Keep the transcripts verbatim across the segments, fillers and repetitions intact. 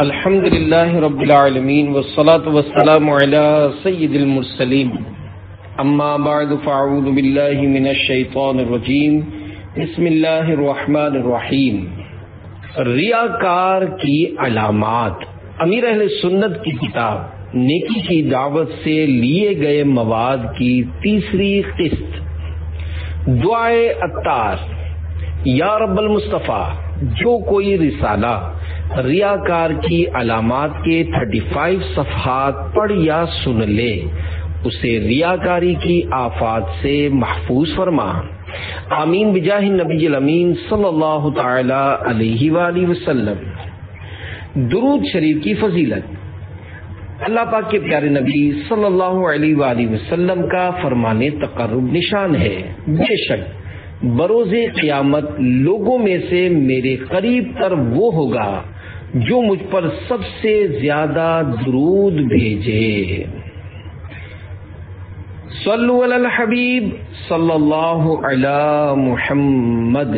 الحمد للہ رب العالمین والصلاة والسلام علی سید المرسلین اما بعد فاعوذ باللہ من الشیطان الرجیم بسم اللہ الرحمن الرحیم۔ ریاکار کی علامات، امیر اہل سنت کی کتاب نیکی کی دعوت سے لیے گئے مواد کی تیسری قسط، دعائے عطار۔ یا رب المصطفیٰ، جو کوئی رسالہ ریاکار کی علامات کے پینتیس صفحات پڑھ یا سن لے، اسے ریاکاری کی آفات سے محفوظ فرما۔ آمین بجاہ النبی الامین صلی اللہ تعالی علیہ وآلہ وسلم۔ درود شریف کی فضیلت، اللہ پاک کے پیارے نبی صلی اللہ علیہ وآلہ وسلم کا فرمان تقرب نشان ہے، بے شک بروز قیامت لوگوں میں سے میرے قریب تر وہ ہوگا جو مجھ پر سب سے زیادہ درود بھیجے۔ صلو علی الحبیب صلی اللہ علی محمد۔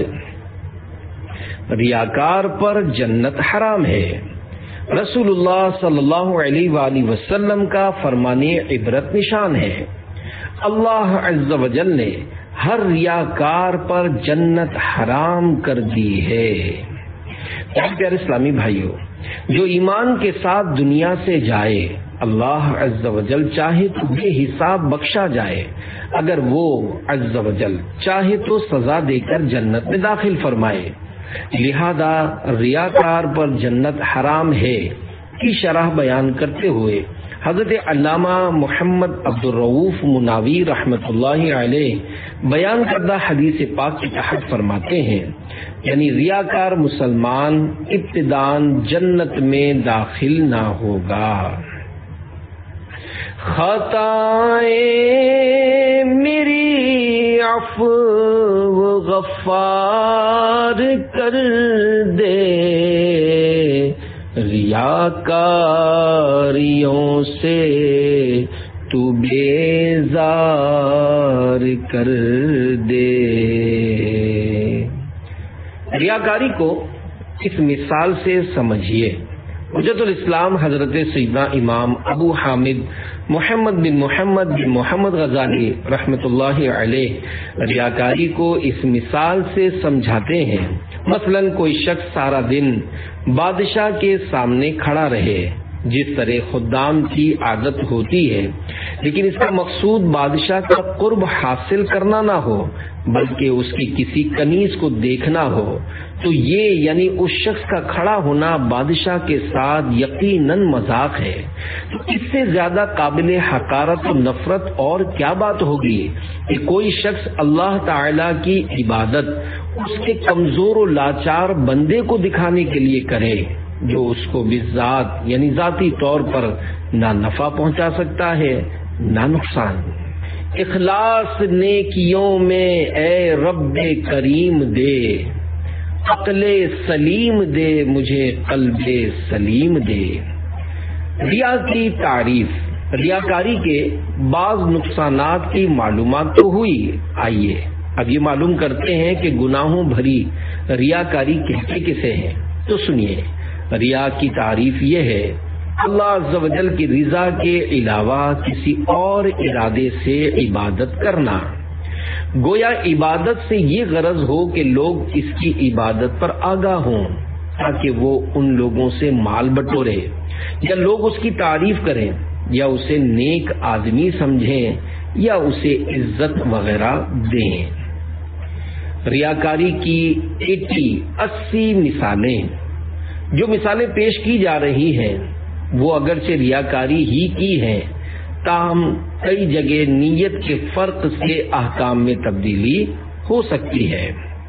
ریاکار پر جنت حرام ہے۔ رسول اللہ صلی اللہ علیہ وآلہ وسلم کا فرمان عبرت نشان ہے۔ اللہ عز و جل نے ہر ریاکار پر جنت حرام کر دی ہے۔ پیارے اسلامی بھائیوں، جو ایمان کے ساتھ دنیا سے جائے، اللہ عز و جل چاہے تو بے حساب بخشا جائے، اگر وہ عز و جل چاہے تو سزا دے کر جنت میں داخل فرمائے۔ لہذا ریاکار پر جنت حرام ہے کی شرح بیان کرتے ہوئے حضرت علامہ محمد عبدالرؤوف مناوی رحمۃ اللہ علیہ بیان کردہ حدیث پاک کے تحت فرماتے ہیں، یعنی ریاکار مسلمان ابتداءً جنت میں داخل نہ ہوگا۔ خطائیں میری عفو غفار کر دے، ریاکاریوں سے تو بیزار کر دے۔ ریاکاری کو اس مثال سے سمجھیے۔ حجت الاسلام حضرت سیدنا امام ابو حامد محمد بن محمد بن محمد غزالی رحمۃ اللہ علیہ ریاکاری کو اس مثال سے سمجھاتے ہیں۔ مثلا کوئی شخص سارا دن بادشاہ کے سامنے کھڑا رہے، جس طرح خدام کی عادت ہوتی ہے، لیکن اس کا مقصود بادشاہ کا قرب حاصل کرنا نہ ہو بلکہ اس کی کسی کنیز کو دیکھنا ہو، تو یہ یعنی اس شخص کا کھڑا ہونا بادشاہ کے ساتھ یقیناً مذاق ہے۔ تو اس سے زیادہ قابل حقارت و نفرت اور کیا بات ہوگی کہ کوئی شخص اللہ تعالی کی عبادت اس کے کمزور و لاچار بندے کو دکھانے کے لیے کرے، جو اس کو بذات یعنی ذاتی طور پر نہ نفع پہنچا سکتا ہے نہ نقصان۔ اخلاص نیکیوں میں اے رب کریم دے، عقل سلیم دے مجھے قلب سلیم دے۔ ریا کی تعریف، ریاکاری کے بعض نقصانات کی معلومات تو ہوئی، آئیے اب یہ معلوم کرتے ہیں کہ گناہوں بھری ریاکاری کہتے کسے ہیں۔ تو سنیے، ریا کی تعریف یہ ہے اللہ عز و جل کی رضا کے علاوہ کسی اور ارادے سے عبادت کرنا، گویا عبادت سے یہ غرض ہو کہ لوگ اس کی عبادت پر آگاہ ہوں تاکہ وہ ان لوگوں سے مال بٹورے، یا لوگ اس کی تعریف کریں، یا اسے نیک آدمی سمجھیں، یا اسے عزت وغیرہ دیں۔ ریاکاری کی اسی اسی مثالیں جو مثالیں پیش کی جا رہی ہیں وہ اگرچہ ریاکاری ہی کی ہیں، تاہم کئی جگہ نیت کے فرق سے احکام میں تبدیلی ہو سکتی ہے۔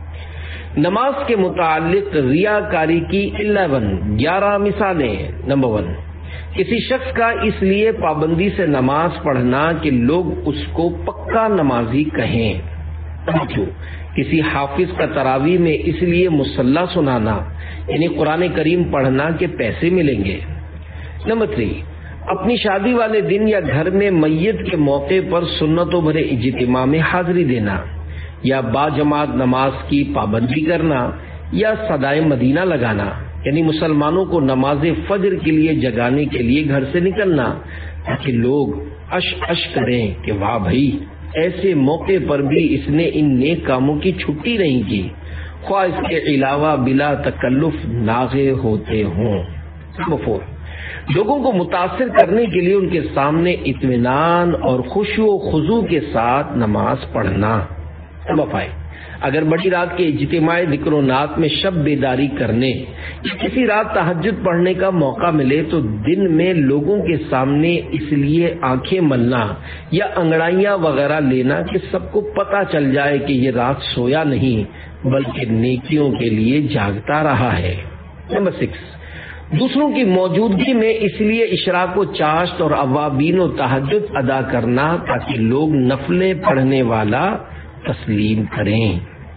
نماز کے متعلق ریاکاری کی الیون گیارہ مثالیں۔ نمبر ون، کسی شخص کا اس لیے پابندی سے نماز پڑھنا کہ لوگ اس کو پکا نمازی کہیں۔ نمبر دو، کسی حافظ کا تراویح میں اس لیے مصلی سنانا یعنی قرآن کریم پڑھنا کے پیسے ملیں گے۔ نمبر تین، اپنی شادی والے دن یا گھر میں میت کے موقع پر سنتوں بھرے اجتماع میں حاضری دینا، یا با جماعت نماز کی پابندی کرنا، یا صدائے مدینہ لگانا یعنی مسلمانوں کو نماز فجر کے لیے جگانے کے لیے گھر سے نکلنا، تاکہ لوگ اش اش کریں کہ واہ بھائی، ایسے موقع پر بھی اس نے ان نیک کاموں کی چھٹی نہیں کی، خواہ اس کے علاوہ بلا تکلف ناغے ہوتے ہوں۔ مفہوم، لوگوں کو متاثر کرنے کے لیے ان کے سامنے اطمینان اور خشوع و خضوع کے ساتھ نماز پڑھنا۔ مفائد، اگر بڑی رات کے اجتماعی ذکر و نات میں شب بیداری کرنے یا کسی رات تہجد پڑھنے کا موقع ملے تو دن میں لوگوں کے سامنے اس لیے آنکھیں ملنا یا انگڑائیاں وغیرہ لینا کہ سب کو پتہ چل جائے کہ یہ رات سویا نہیں بلکہ نیکیوں کے لیے جاگتا رہا ہے۔ نمبر سکس، دوسروں کی موجودگی میں اس لیے اشراق و چاشت اور اوابین و تہجد ادا کرنا تاکہ لوگ نفلیں پڑھنے والا تسلیم کریں۔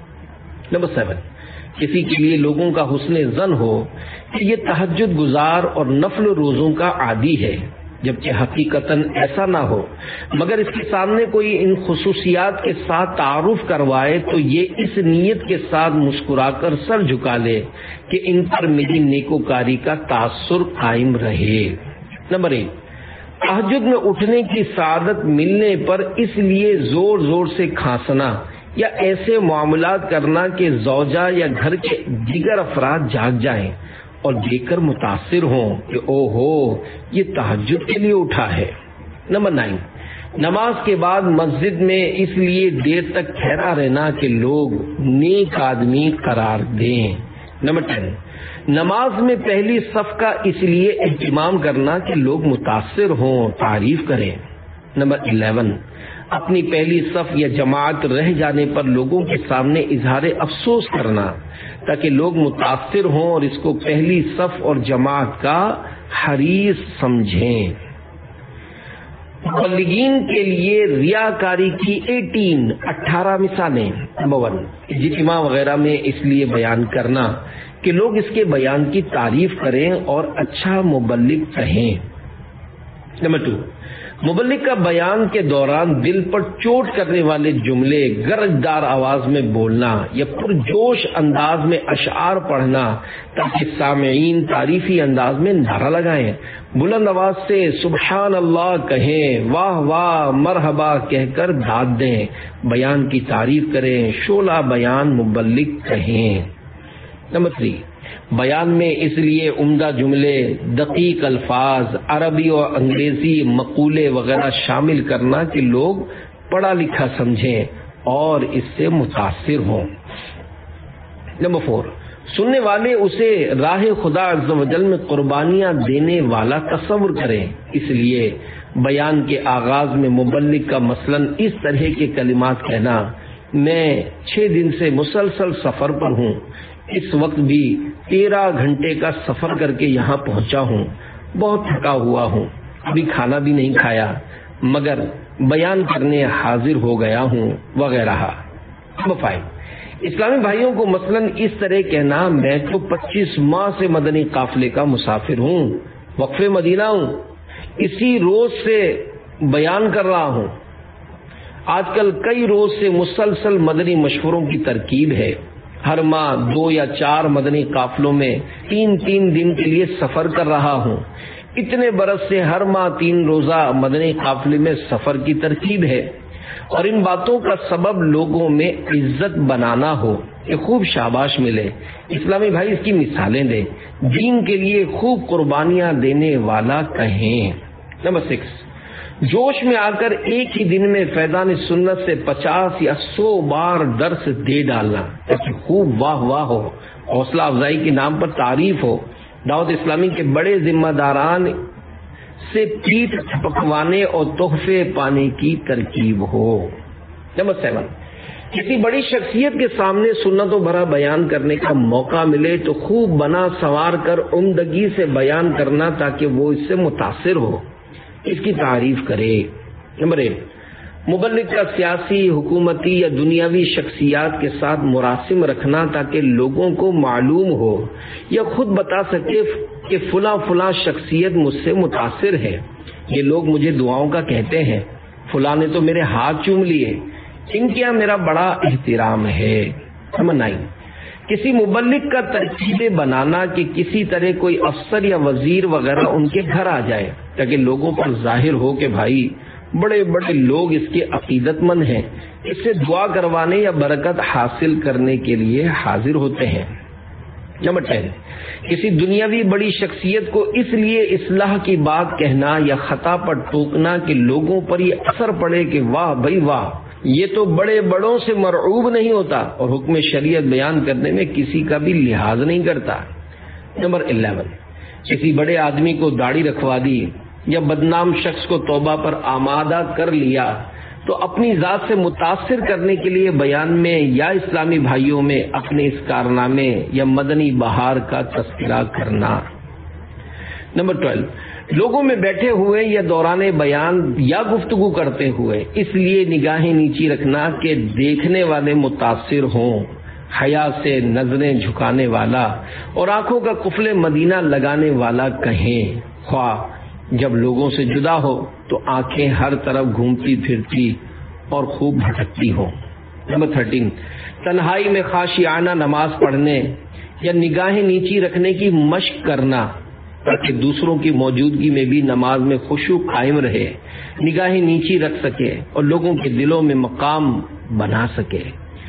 نمبر سیون، کسی کے لیے لوگوں کا حسن ظن ہو کہ یہ تہجد گزار اور نفل روزوں کا عادی ہے، جبکہ حقیقتاً ایسا نہ ہو، مگر اس کے سامنے کوئی ان خصوصیات کے ساتھ تعارف کروائے تو یہ اس نیت کے ساتھ مسکرا کر سر جھکا لے کہ ان پر میری نیکوکاری کا تاثر قائم رہے۔ نمبر ایٹ، تہجد میں اٹھنے کی سعادت ملنے پر اس لیے زور زور سے کھانسنا یا ایسے معاملات کرنا کہ زوجہ یا گھر کے دیگر افراد جاگ جائیں اور دیکھ کر متاثر ہوں کہ او ہو یہ تہجد کے لیے اٹھا ہے۔ نمبر نائن، نماز کے بعد مسجد میں اس لیے دیر تک ٹھہرا رہنا کہ لوگ نیک آدمی قرار دیں۔ نمبر ٹین، نماز میں پہلی صف کا اس لیے اہتمام کرنا کہ لوگ متاثر ہوں، تعریف کریں۔ نمبر الیون، اپنی پہلی صف یا جماعت رہ جانے پر لوگوں کے سامنے اظہار افسوس کرنا تاکہ لوگ متاثر ہوں اور اس کو پہلی صف اور جماعت کا حریص سمجھیں۔ مبلغین کے لیے ریاکاری کی ایٹین اٹھارہ مثالیں۔ نمبر ون، اجتماع وغیرہ میں اس لیے بیان کرنا کہ لوگ اس کے بیان کی تعریف کریں اور اچھا مبلغ کہیں۔ نمبر ٹو، مبلغ کا بیان کے دوران دل پر چوٹ کرنے والے جملے گرجدار آواز میں بولنا یا پرجوش انداز میں اشعار پڑھنا تاکہ سامعین تعریفی انداز میں نعرہ لگائیں، بلند آواز سے سبحان اللہ کہیں، واہ واہ مرحبا کہہ کر داد دیں، بیان کی تعریف کریں، شعلہ بیان مبلغ کہیں۔ نمبر تھری، بیان میں اس لیے عمدہ جملے، دقیق الفاظ، عربی اور انگریزی مقولے وغیرہ شامل کرنا کہ لوگ پڑھا لکھا سمجھیں اور اس سے متاثر ہوں۔ نمبر فور، سننے والے اسے راہ خدا عز و جل میں قربانیاں دینے والا تصور کریں، اس لیے بیان کے آغاز میں مبلغ کا مثلاً اس طرح کے کلمات کہنا، میں چھ دن سے مسلسل سفر پر ہوں، اس وقت بھی تیرہ گھنٹے کا سفر کر کے یہاں پہنچا ہوں، بہت تھکا ہوا ہوں، ابھی کھانا بھی نہیں کھایا مگر بیان کرنے حاضر ہو گیا ہوں وغیرہ۔ مفائد، اسلامی بھائیوں کو مثلاً اس طرح کہنا، میں تو پچیس ماہ سے مدنی قافلے کا مسافر ہوں، وقف مدینہ ہوں، اسی روز سے بیان کر رہا ہوں، آج کل کئی روز سے مسلسل مدنی مشوروں کی ترکیب ہے، ہر ماہ دو یا چار مدنی قافلوں میں تین تین دن کے لیے سفر کر رہا ہوں، اتنے برس سے ہر ماہ تین روزہ مدنی قافلے میں سفر کی ترکیب ہے، اور ان باتوں کا سبب لوگوں میں عزت بنانا ہو کہ خوب شاباش ملے۔ اسلامی بھائی اس کی مثالیں دیں، دین کے لیے خوب قربانیاں دینے والا کہیں۔ نمبر سکس، جوش میں آ کر ایک ہی دن میں فیضان سنت سے پچاس یا سو بار درس دے ڈالنا تاکہ خوب واہ واہ ہو، حوصلہ افزائی کے نام پر تعریف ہو، دعوت اسلامی کے بڑے ذمہ داران سے پیٹھ تھپکوانے اور تحفے پانے کی ترکیب ہو۔ نمبر سیون، کسی بڑی شخصیت کے سامنے سنتوں بھرا بیان کرنے کا موقع ملے تو خوب بنا سنوار کر عمدگی سے بیان کرنا تاکہ وہ اس سے متاثر ہو، اس کی تعریف کرے۔ نمبر ایٹ، مبلغ کا سیاسی، حکومتی یا دنیاوی شخصیات کے ساتھ مراسم رکھنا تاکہ لوگوں کو معلوم ہو یا خود بتا سکے کہ فلاں فلاں شخصیت مجھ سے متاثر ہے، یہ لوگ مجھے دعاؤں کا کہتے ہیں، فلاں نے تو میرے ہاتھ چوم لیے، ان کے یہاں میرا بڑا احترام ہے۔ نمبر نائن، کسی مبلغ کا ترکیبیں بنانا کہ کسی طرح کوئی افسر یا وزیر وغیرہ ان کے گھر آ جائے تاکہ لوگوں پر ظاہر ہو کہ بھائی بڑے بڑے لوگ اس کے عقیدت مند ہیں، اس سے دعا کروانے یا برکت حاصل کرنے کے لیے حاضر ہوتے ہیں۔ نمبر ٹین، کسی دنیاوی بڑی شخصیت کو اس لیے اصلاح کی بات کہنا یا خطا پر ٹوکنا کہ لوگوں پر یہ اثر پڑے کہ واہ بھائی واہ، یہ تو بڑے بڑوں سے مرعوب نہیں ہوتا اور حکم شریعت بیان کرنے میں کسی کا بھی لحاظ نہیں کرتا۔ نمبر الیون، کسی بڑے آدمی کو داڑھی رکھوا دی یا بدنام شخص کو توبہ پر آمادہ کر لیا تو اپنی ذات سے متاثر کرنے کے لیے بیان میں یا اسلامی بھائیوں میں اپنے اس کارنامے یا مدنی بہار کا تذکرہ کرنا۔ نمبر ٹویلو، لوگوں میں بیٹھے ہوئے یا دوران بیان یا گفتگو کرتے ہوئے اس لیے نگاہیں نیچی رکھنا کہ دیکھنے والے متاثر ہوں، حیا سے نظریں جھکانے والا اور آنکھوں کا قفل مدینہ لگانے والا کہیں، خواہ جب لوگوں سے جدا ہو تو آنکھیں ہر طرف گھومتی پھرتی اور خوب بھٹکتی ہوں۔ نمبر تھرٹین، تنہائی میں خاشعانہ نماز پڑھنے یا نگاہیں نیچی رکھنے کی مشق کرنا تاکہ دوسروں کی موجودگی میں بھی نماز میں خشوع قائم رہے، نگاہیں نیچی رکھ سکے اور لوگوں کے دلوں میں مقام بنا سکے۔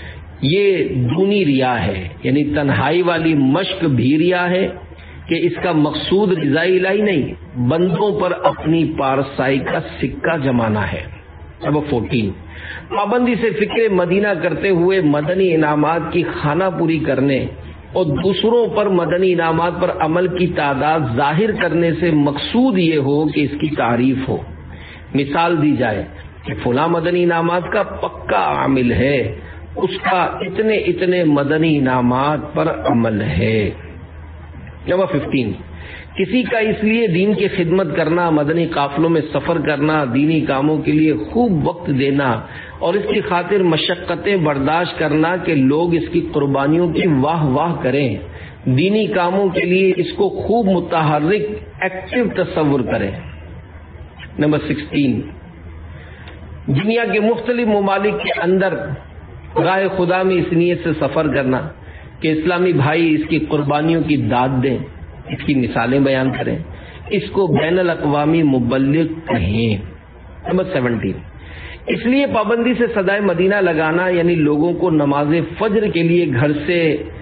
یہ دونی ریا ہے، یعنی تنہائی والی مشق بھی ریا ہے کہ اس کا مقصود رضا الہی نہیں، بندوں پر اپنی پارسائی کا سکہ جمانا ہے۔ نمبر فورٹین، پابندی سے فکر مدینہ کرتے ہوئے مدنی انعامات کی خانہ پوری کرنے اور دوسروں پر مدنی انعامات پر عمل کی تعداد ظاہر کرنے سے مقصود یہ ہو کہ اس کی تعریف ہو، مثال دی جائے کہ فلاں مدنی انعامات کا پکا عامل ہے، اس کا اتنے اتنے مدنی انعامات پر عمل ہے۔ نمبر ففٹین، کسی کا اس لیے دین کی خدمت کرنا، مدنی قافلوں میں سفر کرنا، دینی کاموں کے لیے خوب وقت دینا اور اس کی خاطر مشقتیں برداشت کرنا کہ لوگ اس کی قربانیوں کی واہ واہ کریں، دینی کاموں کے لیے اس کو خوب متحرک ایکٹیو تصور کریں۔ نمبر سکسٹین، دنیا کے مختلف ممالک کے اندر راہ خدا میں اس نیت سے سفر کرنا کہ اسلامی بھائی اس کی قربانیوں کی داد دیں، اس کی مثالیں بیان کریں، اس کو بین الاقوامی مبلغ کہیں۔ نمبر سیونٹین، اس لیے پابندی سے صدائے مدینہ لگانا یعنی لوگوں کو نماز فجر کے لیے گھر سے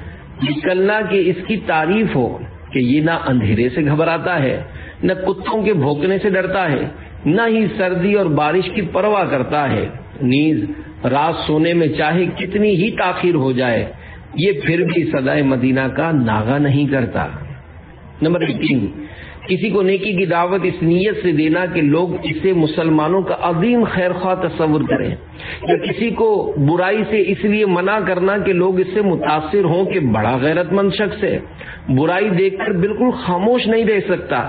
نکلنا کہ اس کی تعریف ہو کہ یہ نہ اندھیرے سے گھبراتا ہے، نہ کتوں کے بھونکنے سے ڈرتا ہے، نہ ہی سردی اور بارش کی پرواہ کرتا ہے، نیز رات سونے میں چاہے کتنی ہی تاخیر ہو جائے یہ پھر بھی صدائے مدینہ کا ناغہ نہیں کرتا۔ نمبر ایٹین، کسی کو نیکی کی دعوت اس نیت سے دینا کہ لوگ اسے مسلمانوں کا عظیم خیر خواہ تصور کریں، یا کسی کو برائی سے اس لیے منع کرنا کہ لوگ اس سے متاثر ہوں کہ بڑا غیرت مند شخص ہے، برائی دیکھ کر بالکل خاموش نہیں رہ سکتا،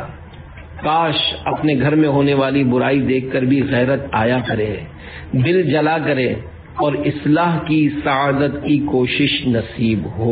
کاش اپنے گھر میں ہونے والی برائی دیکھ کر بھی غیرت آیا کرے، دل جلا کرے اور اصلاح کی سعادت کی کوشش نصیب ہو۔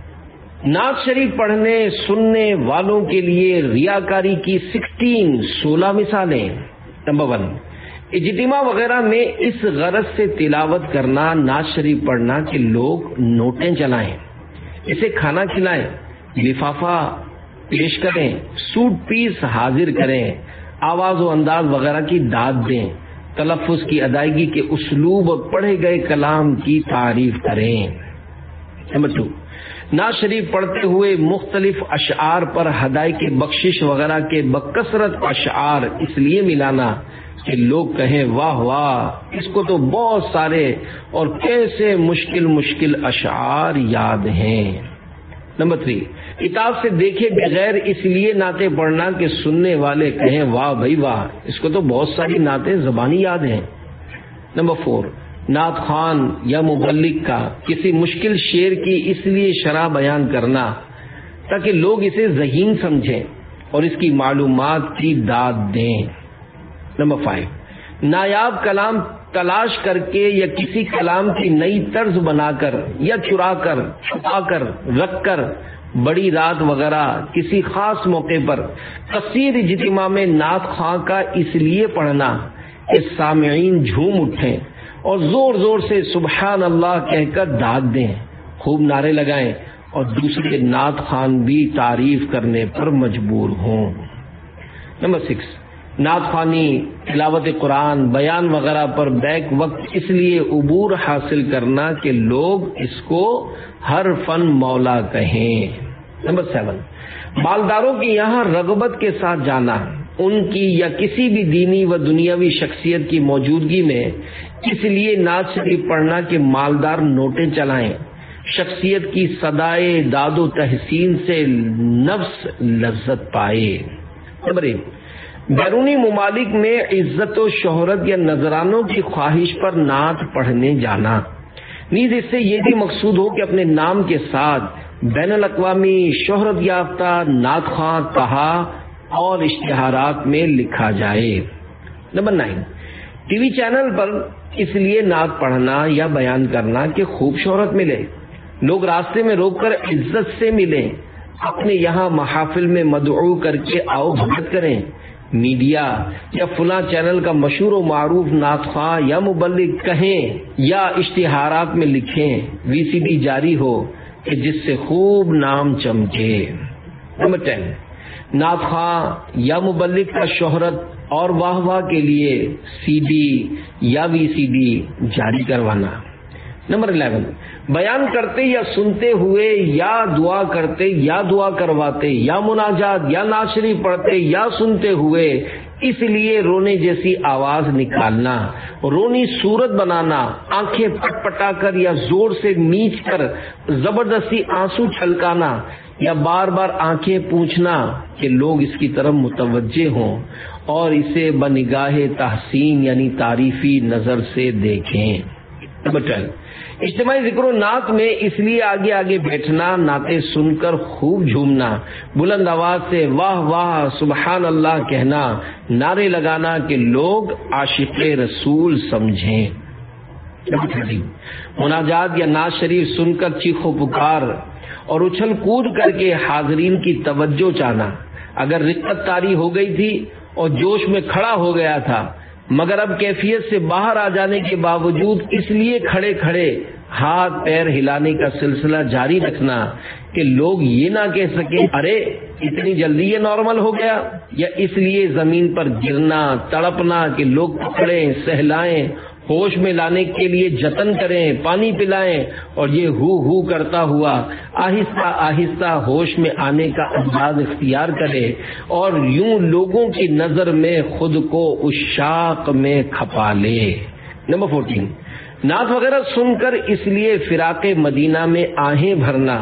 نعت شریف پڑھنے سننے والوں کے لیے ریاکاری کی سکسٹین سولہ مثالیں۔ نمبر ون، اجتماع وغیرہ میں اس غرض سے تلاوت کرنا، نعت شریف پڑھنا کہ لوگ نوٹیں چلائیں، اسے کھانا کھلائیں، لفافہ پیش کریں، سوٹ پیس حاضر کریں، آواز و انداز وغیرہ کی داد دیں، تلفظ کی ادائیگی کے اسلوب اور پڑھے گئے کلام کی تعریف کریں۔ نمبر ٹو، نعت شریف پڑھتے ہوئے مختلف اشعار پر ہدایت کی بخشش وغیرہ کے بکثرت اشعار اس لیے ملانا کہ لوگ کہیں واہ واہ، اس کو تو بہت سارے اور کیسے مشکل مشکل اشعار یاد ہیں۔ نمبر تھری، کتاب سے دیکھے بغیر اس لیے نعتیں پڑھنا کہ سننے والے کہیں واہ بھائی واہ، اس کو تو بہت ساری نعتیں زبانی یاد ہیں۔ نمبر فور، نعت خوان یا مبلغ کا کسی مشکل شعر کی اس لیے شرح بیان کرنا تاکہ لوگ اسے ذہین سمجھیں اور اس کی معلومات کی داد دیں۔ نمبر فائیو، نایاب کلام تلاش کر کے یا کسی کلام کی نئی طرز بنا کر یا چرا کر چھپا کر رکھ کر بڑی رات وغیرہ کسی خاص موقع پر کثیر اجتماع میں نعت خواں کا اس لیے پڑھنا کہ سامعین جھوم اٹھیں اور زور زور سے سبحان اللہ کہہ کر داد دیں، خوب نعرے لگائیں اور دوسرے نعت خوان بھی تعریف کرنے پر مجبور ہوں۔ نمبر سکس، نعت خوانی، تلاوت قرآن، بیان وغیرہ پر بیک وقت اس لیے عبور حاصل کرنا کہ لوگ اس کو ہر فن مولا کہیں۔ نمبر سیون، مالداروں کی یہاں رغبت کے ساتھ جانا، ان کی یا کسی بھی دینی و دنیاوی شخصیت کی موجودگی میں اس لیے نعت شریف پڑھنا کہ مالدار نوٹیں چلائیں، شخصیت کی صدائے داد و تحسین سے نفس لذت پائے۔ نمبر ایک، بیرونی ممالک میں عزت و شہرت یا نذرانوں کی خواہش پر نعت پڑھنے جانا، نیز اس سے یہ بھی مقصود ہو کہ اپنے نام کے ساتھ بین الاقوامی شہرت یافتہ نعت خواں کہا اور اشتہارات میں لکھا جائے۔ نمبر نائن، ٹی وی چینل پر اس لیے نعت پڑھنا یا بیان کرنا کہ خوب شہرت ملے، لوگ راستے میں روک کر عزت سے ملیں، اپنے یہاں محافل میں مدعو کر کے آؤ بھگت کریں، میڈیا یا فلاں چینل کا مشہور و معروف نعت خواں یا مبلغ کہیں یا اشتہارات میں لکھیں، وی سی ڈی جاری ہو کہ جس سے خوب نام چمکے۔ نمبر ٹین، نعت خواں یا مبلغ کا شہرت اور واہ واہ کے لیے سی ڈی یا وی سی ڈی جاری کروانا۔ نمبر الیون، بیان کرتے یا سنتے ہوئے یا دعا کرتے یا دعا کرواتے یا مناجات یا نعت شریف پڑھتے یا سنتے ہوئے اس لیے رونے جیسی آواز نکالنا، رونی صورت بنانا، آنکھیں پٹ پٹا کر یا زور سے میچ کر زبردستی آنسو چھلکانا یا بار بار آنکھیں پوچھنا کہ لوگ اس کی طرف متوجہ ہوں اور اسے بنگاہ تحسین یعنی تعریفی نظر سے دیکھیں۔ نمبر ٹویلو، اجتماعی ذکر و نعت میں اس لیے آگے آگے بیٹھنا، نعتیں سن کر خوب جھومنا، بلند آواز سے واہ واہ سبحان اللہ کہنا، نعرے لگانا کہ لوگ عاشق رسول سمجھیں۔ نمبر تھرٹی، مناجات یا نعت شریف سن کر چیخ و پکار اور اچھل کود کر کے حاضرین کی توجہ چاہنا، اگر رقت طاری ہو گئی تھی اور جوش میں کھڑا ہو گیا تھا مگر اب کیفیت سے باہر آ جانے کے باوجود اس لیے کھڑے کھڑے ہاتھ پیر ہلانے کا سلسلہ جاری رکھنا کہ لوگ یہ نہ کہہ سکیں ارے اتنی جلدی یہ نارمل ہو گیا، یا اس لیے زمین پر گرنا تڑپنا کہ لوگ پکڑیں سہلائیں، ہوش میں لانے کے لیے جتن کریں، پانی پلائیں اور یہ ہو ہو کرتا ہوا آہستہ آہستہ ہوش میں آنے کا انداز اختیار کرے اور یوں لوگوں کی نظر میں خود کو اس شاق میں کھپا لے۔ نمبر فورٹین، نعت وغیرہ سن کر اس لیے فراق مدینہ میں آہیں بھرنا،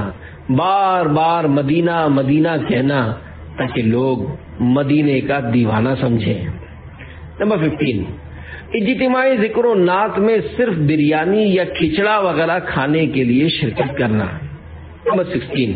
بار بار مدینہ مدینہ کہنا تاکہ لوگ مدینے کا دیوانہ سمجھیں۔ نمبر ففٹین، اجتماعی ذکر و نعت میں صرف بریانی یا کھچڑا وغیرہ کھانے کے لیے شرکت کرنا۔ نمبر سکسٹین،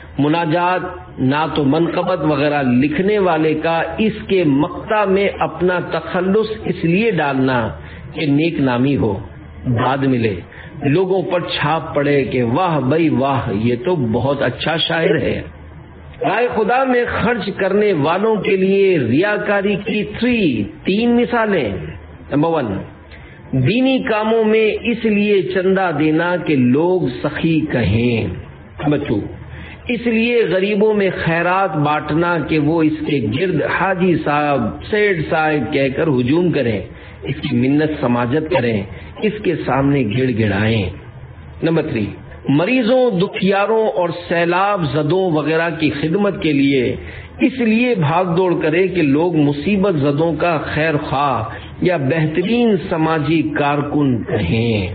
مناجات نعت و منقبت وغیرہ لکھنے والے کا اس کے مقطع میں اپنا تخلص اس لیے ڈالنا کہ نیک نامی ہو، داد ملے، لوگوں پر چھاپ پڑے کہ واہ بھائی واہ یہ تو بہت اچھا شاعر ہے۔ رائے خدا میں خرچ کرنے والوں کے لیے ریاکاری کی تھری تین مثالیں۔ نمبر ون، دینی کاموں میں اس لیے چندہ دینا کہ لوگ سخی کہیں۔ نمبر ٹو، اس لیے غریبوں میں خیرات بانٹنا کہ وہ اس کے گرد حاجی صاحب سیٹ صاحب کہہ کر ہجوم کریں، اس کی منت سماجت کریں، اس کے سامنے گڑ گڑائیں۔ نمبر تھری، مریضوں دکھیاروں اور سیلاب زدوں وغیرہ کی خدمت کے لیے اس لیے بھاگ دوڑ کرے کہ لوگ مصیبت زدوں کا خیر خواہ یا بہترین سماجی کارکن کہیں۔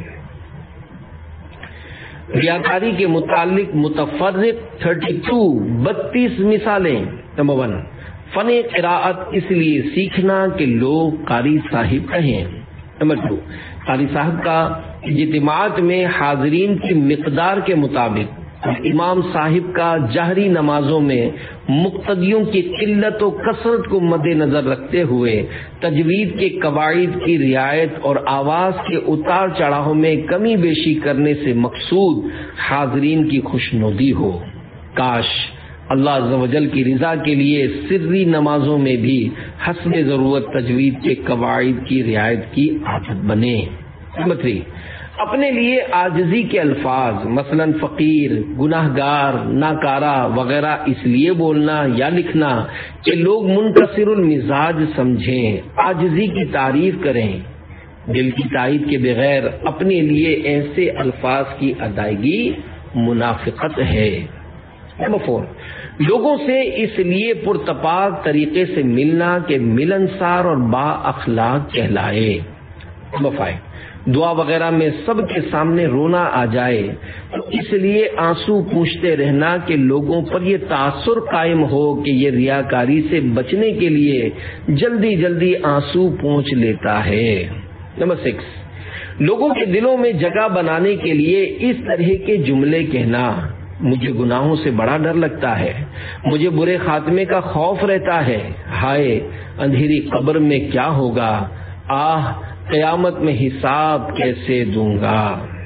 ریاکاری کے متعلق متفرق تھرٹی ٹو بتیس مثالیں۔ نمبر ون، فن قراءت اس لیے سیکھنا کہ لوگ قاری صاحب کہیں۔ نمبر ٹو، قاری صاحب کا اجتماعات میں حاضرین کی مقدار کے مطابق، امام صاحب کا جہری نمازوں میں مقتدیوں کی قلت و کثرت کو مد نظر رکھتے ہوئے تجوید کے قواعد کی رعایت اور آواز کے اتار چڑھاؤ میں کمی بیشی کرنے سے مقصود حاضرین کی خوشنودی ہو۔ کاش اللہ عز و جل کی رضا کے لیے سری نمازوں میں بھی حسب ضرورت تجوید کے قواعد کی رعایت کی عادت بنے۔ نمبر تھری، اپنے لیے عاجزی کے الفاظ مثلا فقیر، گناہگار، ناکارہ وغیرہ اس لیے بولنا یا لکھنا کہ لوگ منکسر المزاج سمجھیں، عاجزی کی تعریف کریں، دل کی تائید کے بغیر اپنے لیے ایسے الفاظ کی ادائیگی منافقت ہے۔ نمبر فور، لوگوں سے اس لیے پرتپاک طریقے سے ملنا کہ ملنسار اور با اخلاق کہلائے۔ نمبر فائیو، دعا وغیرہ میں سب کے سامنے رونا آ جائے تو اس لیے آنسو پوچھتے رہنا کہ لوگوں پر یہ تاثر قائم ہو کہ یہ ریاکاری سے بچنے کے لیے جلدی جلدی آنسو پوچھ لیتا ہے۔ نمبر سکس، لوگوں کے دلوں میں جگہ بنانے کے لیے اس طرح کے جملے کہنا، مجھے گناہوں سے بڑا ڈر لگتا ہے، مجھے برے خاتمے کا خوف رہتا ہے، ہائے اندھیری قبر میں کیا ہوگا، آہ قیامت میں حساب کیسے دوں گا۔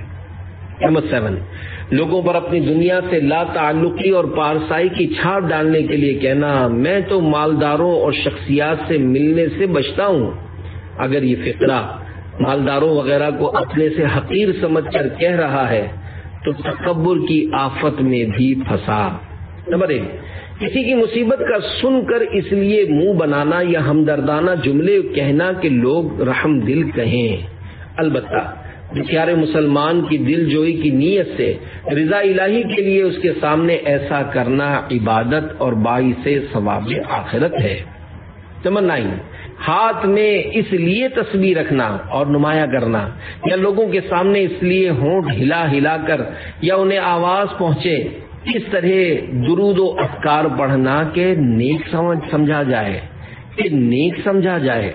نمبر سیون، لوگوں پر اپنی دنیا سے لا تعلقی اور پارسائی کی چھاپ ڈالنے کے لیے کہنا، میں تو مالداروں اور شخصیات سے ملنے سے بچتا ہوں۔ اگر یہ فقرہ مالداروں وغیرہ کو اپنے سے حقیر سمجھ کر کہہ رہا ہے تو تکبر کی آفت میں بھی پھنسا۔ نمبر ایک، کسی کی مصیبت کا سن کر اس لیے منہ بنانا یا ہمدردانہ جملے کہنا کہ لوگ رحم دل کہیں، البتہ بیچارے مسلمان کی دل جوئی کی نیت سے رضا الہی کے لیے اس کے سامنے ایسا کرنا عبادت اور باعث ثواب آخرت ہے۔ نمبر نائن، ہاتھ میں اس لیے تسبیح رکھنا اور نمایاں کرنا یا لوگوں کے سامنے اس لیے ہونٹ ہلا ہلا کر یا انہیں آواز پہنچے اس طرح درود و اذکار پڑھنا کہ نیک سمجھ سمجھا جائے کہ نیک سمجھا جائے۔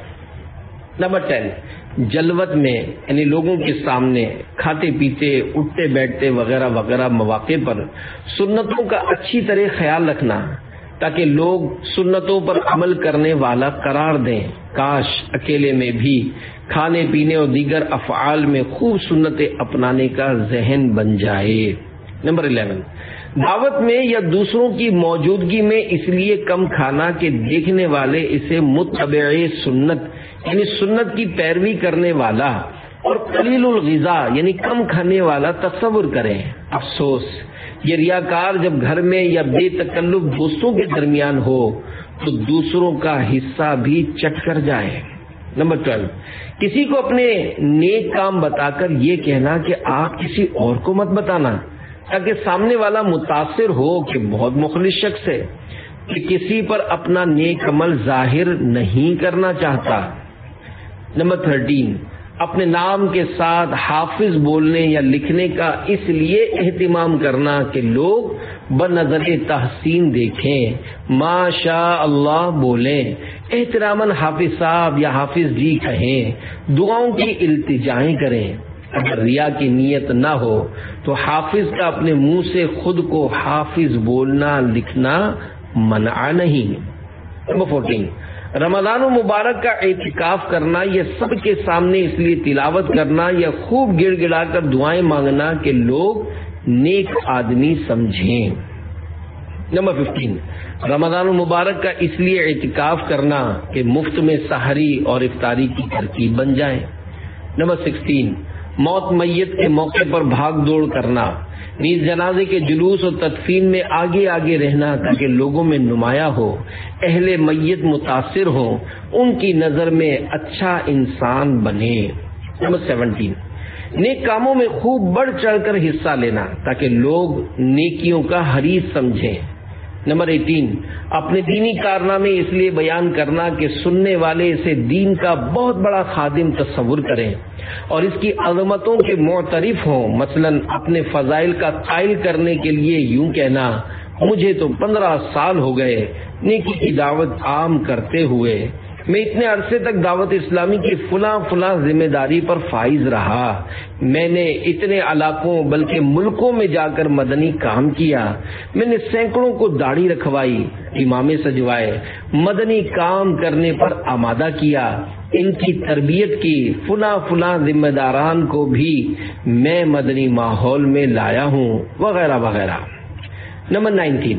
نمبر ٹین، جلوت میں یعنی لوگوں کے سامنے کھاتے پیتے اٹھتے بیٹھتے وغیرہ وغیرہ مواقع پر سنتوں کا اچھی طرح خیال رکھنا تاکہ لوگ سنتوں پر عمل کرنے والا قرار دیں۔ کاش اکیلے میں بھی کھانے پینے اور دیگر افعال میں خوب سنتیں اپنانے کا ذہن بن جائے۔ نمبر الیون، دعوت میں یا دوسروں کی موجودگی میں اس لیے کم کھانا کہ دیکھنے والے اسے متبع سنت یعنی سنت کی پیروی کرنے والا اور قلیل الغذا یعنی کم کھانے والا تصور کریں۔ افسوس، یہ ریاکار جب گھر میں یا بے تکلف دوستوں کے درمیان ہو تو دوسروں کا حصہ بھی چٹ کر جائے۔ نمبر ٹویلو، کسی کو اپنے نیک کام بتا کر یہ کہنا کہ آپ کسی اور کو مت بتانا تاکہ سامنے والا متاثر ہو کہ بہت مخلص شخص ہے کہ کسی پر اپنا نیک عمل ظاہر نہیں کرنا چاہتا۔ نمبر تھرٹین، اپنے نام کے ساتھ حافظ بولنے یا لکھنے کا اس لیے اہتمام کرنا کہ لوگ بنظر تحسین دیکھیں، ما شاء اللہ بولیں، احتراماً حافظ صاحب یا حافظ جی کہیں، دعاؤں کی التجائیں کریں۔ اگر ریا کی نیت نہ ہو تو حافظ کا اپنے منہ سے خود کو حافظ بولنا لکھنا منع نہیں۔ نمبر فورٹین، رمضان المبارک کا اعتکاف کرنا یا سب کے سامنے اس لیے تلاوت کرنا یا خوب گڑ گڑا کر دعائیں مانگنا کہ لوگ نیک آدمی سمجھیں۔ نمبر ففٹین، رمضان المبارک کا اس لیے اعتکاف کرنا کہ مفت میں سحری اور افطاری کی ترکیب بن جائے۔ نمبر سکسٹین، موت میت کے موقع پر بھاگ دوڑ کرنا، نیز جنازے کے جلوس اور تدفین میں آگے آگے رہنا تاکہ لوگوں میں نمایاں ہو، اہل میت متاثر ہوں، ان کی نظر میں اچھا انسان بنے۔ نمبر سیونٹین، نیک کاموں میں خوب بڑھ چڑھ کر حصہ لینا تاکہ لوگ نیکیوں کا حریص سمجھیں۔ نمبر ایٹین، اپنے دینی کارنامے اس لیے بیان کرنا کہ سننے والے اسے دین کا بہت بڑا خادم تصور کریں اور اس کی عظمتوں کے معترف ہوں، مثلا اپنے فضائل کا قائل کرنے کے لیے یوں کہنا، مجھے تو پندرہ سال ہو گئے نیکی کی دعوت عام کرتے ہوئے، میں اتنے عرصے تک دعوت اسلامی کی فلاں فلاں ذمہ داری پر فائز رہا، میں نے اتنے علاقوں بلکہ ملکوں میں جا کر مدنی کام کیا، میں نے سینکڑوں کو داڑھی رکھوائی، امامے سجوائے، مدنی کام کرنے پر آمادہ کیا، ان کی تربیت کی، فلاں فلاں ذمہ داران کو بھی میں مدنی ماحول میں لایا ہوں، وغیرہ وغیرہ۔ نمبر نائنٹین،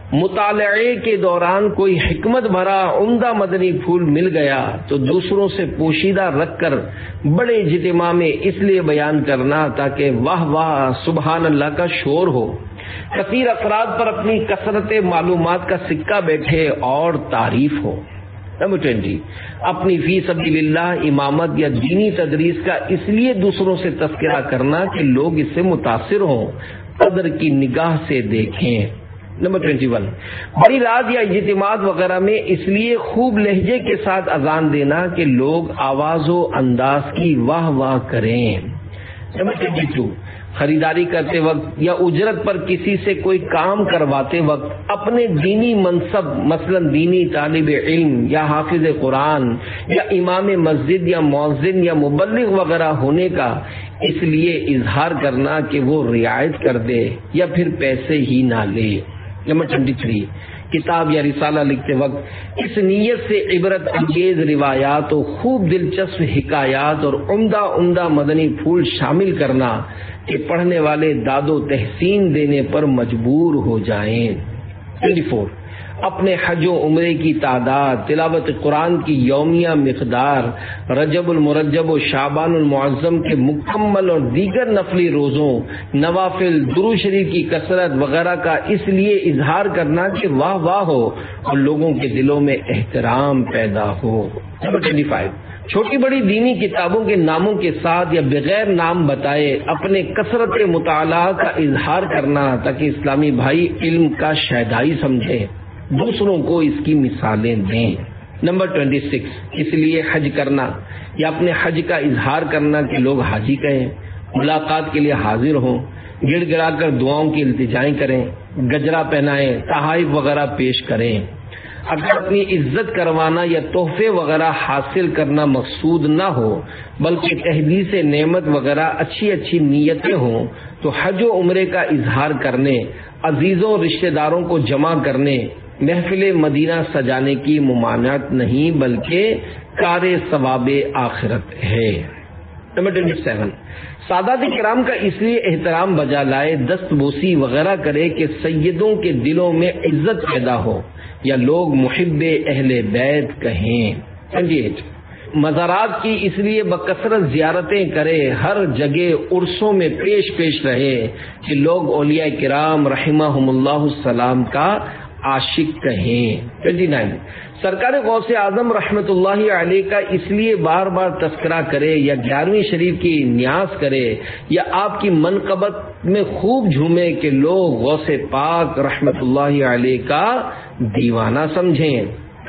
مطالعے کے دوران کوئی حکمت بھرا عمدہ مدنی پھول مل گیا تو دوسروں سے پوشیدہ رکھ کر بڑے اجتماع میں اس لیے بیان کرنا تاکہ واہ واہ سبحان اللہ کا شور ہو، کثیر افراد پر اپنی کثرت معلومات کا سکہ بیٹھے اور تعریف ہو۔ نمبر ٹوینٹی، اپنی فی سبیل اللہ امامت یا دینی تدریس کا اس لیے دوسروں سے تذکرہ کرنا کہ لوگ اس سے متاثر ہوں، قدر کی نگاہ سے دیکھیں۔ نمبر ٹوینٹی ون، بڑی رات یا اجتماعات وغیرہ میں اس لیے خوب لہجے کے ساتھ اذان دینا کہ لوگ آواز و انداز کی واہ واہ کریں۔ نمبر ٹوینٹی ٹو، خریداری کرتے وقت یا اجرت پر کسی سے کوئی کام کرواتے وقت اپنے دینی منصب مثلا دینی طالب علم یا حافظ قرآن یا امام مسجد یا مؤذن یا مبلغ وغیرہ ہونے کا اس لیے اظہار کرنا کہ وہ رعایت کر دے یا پھر پیسے ہی نہ لے۔ نمبر ٹوینٹی تھری، کتاب یا رسالہ لکھتے وقت اس نیت سے عبرت انگیز روایات و خوب دلچسپ حکایات اور عمدہ عمدہ مدنی پھول شامل کرنا کہ پڑھنے والے داد و تحسین دینے پر مجبور ہو جائیں۔ ٹوینٹی فور، اپنے حج و عمرے کی تعداد، تلاوت قرآن کی یومیہ مقدار، رجب المرجب و شعبان المعظم کے مکمل اور دیگر نفلی روزوں، نوافل، درود شریف کی کثرت وغیرہ کا اس لیے اظہار کرنا کہ واہ واہ ہو اور لوگوں کے دلوں میں احترام پیدا ہو۔ نمبر ٹوینٹی فائیو، چھوٹی بڑی دینی کتابوں کے ناموں کے ساتھ یا بغیر نام بتائے اپنے کثرت مطالعہ کا اظہار کرنا تاکہ اسلامی بھائی علم کا شیدائی سمجھیں، دوسروں کو اس کی مثالیں دیں۔ نمبر ٹوینٹی سکس، اس لیے حج کرنا یا اپنے حج کا اظہار کرنا کہ لوگ حاجی کہیں، ملاقات کے لیے حاضر ہوں، گڑ گڑا کر دعاؤں کی التجائیں کریں، گجرا پہنائیں، تحائف وغیرہ پیش کریں۔ اگر اپنی عزت کروانا یا تحفے وغیرہ حاصل کرنا مقصود نہ ہو بلکہ تحدیث نعمت وغیرہ اچھی اچھی نیتیں ہوں تو حج و عمرے کا اظہار کرنے، عزیزوں رشتہ داروں کو جمع کرنے، محفل مدینہ سجانے کی ممانعت نہیں بلکہ کار ثواب آخرت ہے۔ نمبر ٹوینٹی سیون، سادات کرام کا اس لیے احترام بجا لائے، دست بوسی وغیرہ کرے کہ سیدوں کے دلوں میں عزت پیدا ہو یا لوگ محب اہل بیت کہیں۔ ٹوینٹی ایٹ، مزارات کی اس لیے بکثرت زیارتیں کرے، ہر جگہ عرسوں میں پیش پیش رہے کہ لوگ اولیاء کرام رحمہم اللہ السلام کا عاشق کہیں۔ ٹوینٹی نائن، سرکار غوث اعظم رحمت اللہ علیہ کا اس لیے بار بار تذکرہ کرے یا گیارہویں شریف کی نیاز کرے یا آپ کی منقبت میں خوب جھومے کہ لوگ غوث پاک رحمت اللہ علیہ کا دیوانہ سمجھیں۔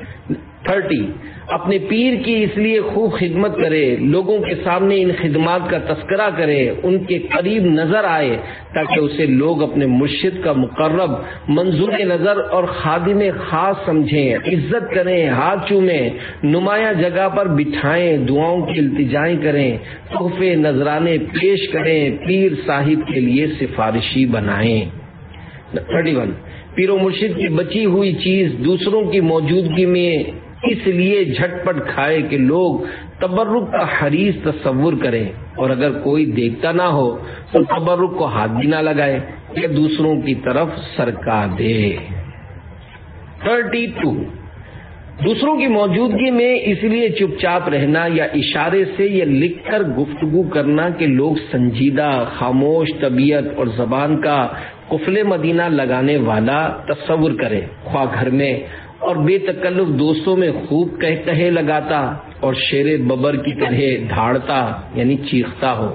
تھرٹی، اپنے پیر کی اس لیے خوب خدمت کرے، لوگوں کے سامنے ان خدمات کا تذکرہ کرے، ان کے قریب نظر آئے تاکہ اسے لوگ اپنے مرشد کا مقرب، منظور نظر اور خادم خاص سمجھیں، عزت کریں، ہاتھ چومیں، نمایاں جگہ پر بٹھائیں، دعاؤں کی التجائیں کریں، تحفے نذرانے پیش کریں، پیر صاحب کے لیے سفارشی بنائیں۔ تھرٹی ون، پیر و مرشد کی بچی ہوئی چیز دوسروں کی موجودگی میں اس لیے جھٹ پٹ کھائے کہ لوگ تبرک کا حریص تصور کریں، اور اگر کوئی دیکھتا نہ ہو تو تبرک کو ہاتھ بھی نہ لگائے یا دوسروں کی طرف سرکا دے۔ تھرٹی ٹو، دوسروں کی موجودگی میں اس لیے چپ چاپ رہنا یا اشارے سے یا لکھ کر گفتگو کرنا کہ لوگ سنجیدہ، خاموش طبیعت اور زبان کا قفل مدینہ لگانے والا تصور کرے، خواہ گھر میں اور بے تکلف دوستوں میں خوب کہہ کہے لگاتا اور شیر ببر کی طرح دھاڑتا یعنی چیختا ہو۔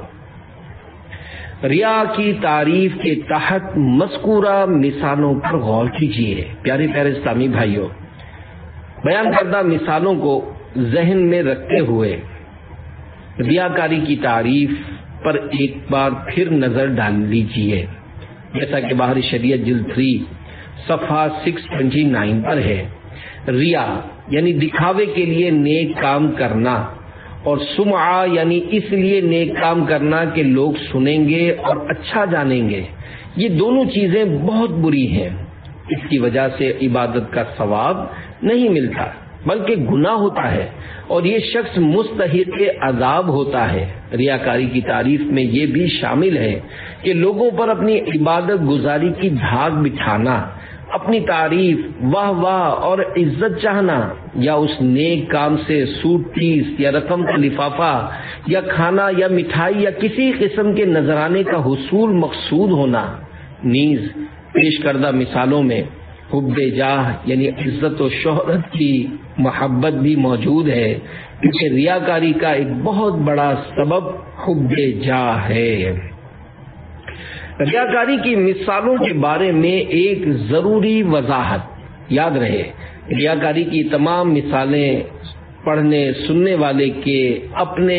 ریا کی تعریف کے تحت مذکورہ مثالوں پر غور کیجیے۔ پیارے پیارے اسلامی بھائیوں، بیان کردہ مثالوں کو ذہن میں رکھتے ہوئے ریاکاری کی تعریف پر ایک بار پھر نظر ڈال لیجیے، جیسا کہ بہار شریعت جلد تھری صفحہ سکس ٹوینٹی نائن پر ہے۔ ریا یعنی دکھاوے کے لیے نیک کام کرنا، اور سمعہ یعنی اس لیے نیک کام کرنا کہ لوگ سنیں گے اور اچھا جانیں گے۔ یہ دونوں چیزیں بہت بری ہیں، اس کی وجہ سے عبادت کا ثواب نہیں ملتا بلکہ گناہ ہوتا ہے اور یہ شخص مستحق عذاب ہوتا ہے۔ ریاکاری کی تعریف میں یہ بھی شامل ہے کہ لوگوں پر اپنی عبادت گزاری کی دھاگ بٹھانا، اپنی تعریف، واہ واہ اور عزت چاہنا، یا اس نیک کام سے سوٹ پیس یا رقم کا لفافہ یا کھانا یا مٹھائی یا کسی قسم کے نذرانے کا حصول مقصود ہونا، نیز پیش کردہ مثالوں میں حب جاہ یعنی عزت و شہرت کی محبت بھی موجود ہے، کیونکہ ریاکاری کا ایک بہت بڑا سبب حب جاہ ہے۔ ریاکاری کی مثالوں کے بارے میں ایک ضروری وضاحت یاد رہے، ریاکاری کی تمام مثالیں پڑھنے سننے والے کے اپنے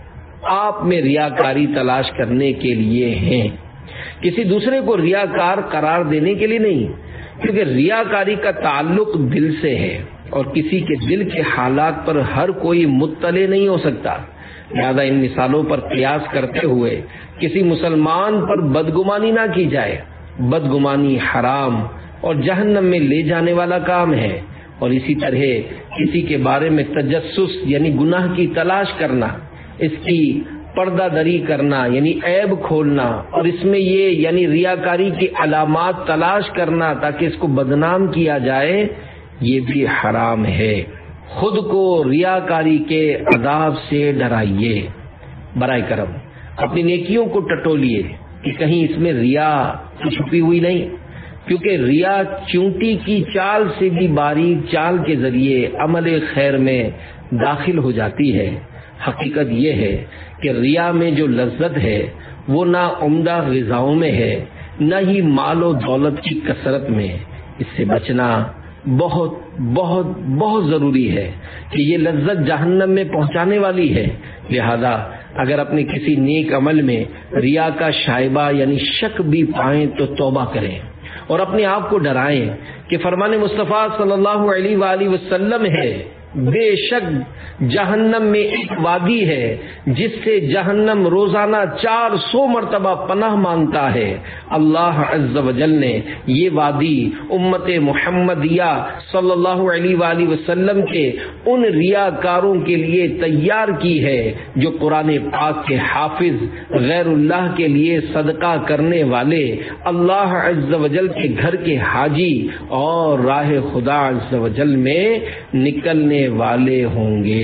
آپ میں ریاکاری تلاش کرنے کے لیے ہیں، کسی دوسرے کو ریاکار قرار دینے کے لیے نہیں، کیونکہ ریاکاری کا تعلق دل سے ہے اور کسی کے دل کے حالات پر ہر کوئی مطلع نہیں ہو سکتا۔ لہذا ان مثالوں پر قیاس کرتے ہوئے کسی مسلمان پر بدگمانی نہ کی جائے۔ بدگمانی حرام اور جہنم میں لے جانے والا کام ہے، اور اسی طرح کسی کے بارے میں تجسس یعنی گناہ کی تلاش کرنا، اس کی پردہ دری کرنا یعنی عیب کھولنا، اور اس میں یہ یعنی ریاکاری کی علامات تلاش کرنا تاکہ اس کو بدنام کیا جائے، یہ بھی حرام ہے۔ خود کو ریاکاری کے عذاب سے ڈرائیے، برائے کرم اپنی نیکیوں کو ٹٹولیے کہ کہیں اس میں ریا چھپی ہوئی نہیں، کیونکہ ریا چونٹی کی چال سے بھی باریک چال کے ذریعے عمل خیر میں داخل ہو جاتی ہے۔ حقیقت یہ ہے کہ ریا میں جو لذت ہے وہ نہ عمدہ غذاؤں میں ہے، نہ ہی مال و دولت کی کثرت میں۔ اس سے بچنا بہت بہت بہت ضروری ہے کہ یہ لذت جہنم میں پہنچانے والی ہے۔ لہذا اگر اپنے کسی نیک عمل میں ریا کا شائبہ یعنی شک بھی پائیں تو توبہ کریں اور اپنے آپ کو ڈرائیں کہ فرمان مصطفیٰ صلی اللہ علیہ وآلہ وسلم ہے، بے شک جہنم میں ایک وادی ہے جس سے جہنم روزانہ چار سو مرتبہ پناہ مانگتا ہے۔ اللہ عز و جل نے یہ وادی امت محمدیہ صلی اللہ علیہ وآلہ وسلم کے ان ریاکاروں کے لیے تیار کی ہے جو قرآن پاک کے حافظ، غیر اللہ کے لیے صدقہ کرنے والے، اللہ عز و جل کے گھر کے حاجی اور راہ خدا عز و جل میں نکلنے والے ہوں گے۔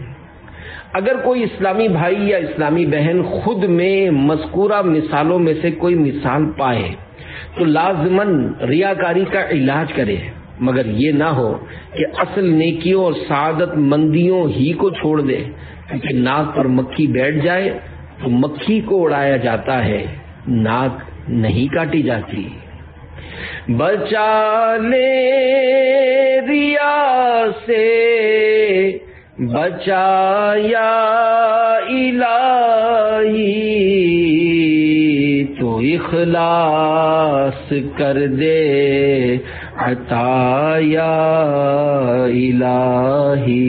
اگر کوئی اسلامی بھائی یا اسلامی بہن خود میں مذکورہ مثالوں میں سے کوئی مثال پائے تو لازماً ریاکاری کا علاج کرے، مگر یہ نہ ہو کہ اصل نیکیوں اور سعادت مندیوں ہی کو چھوڑ دے، کیونکہ ناک پر مکھی بیٹھ جائے تو مکھی کو اڑایا جاتا ہے، ناک نہیں کاٹی جاتی۔ بچا لے ریا سے بچا یا الہی، تو اخلاص کر دے عطا یا الہی۔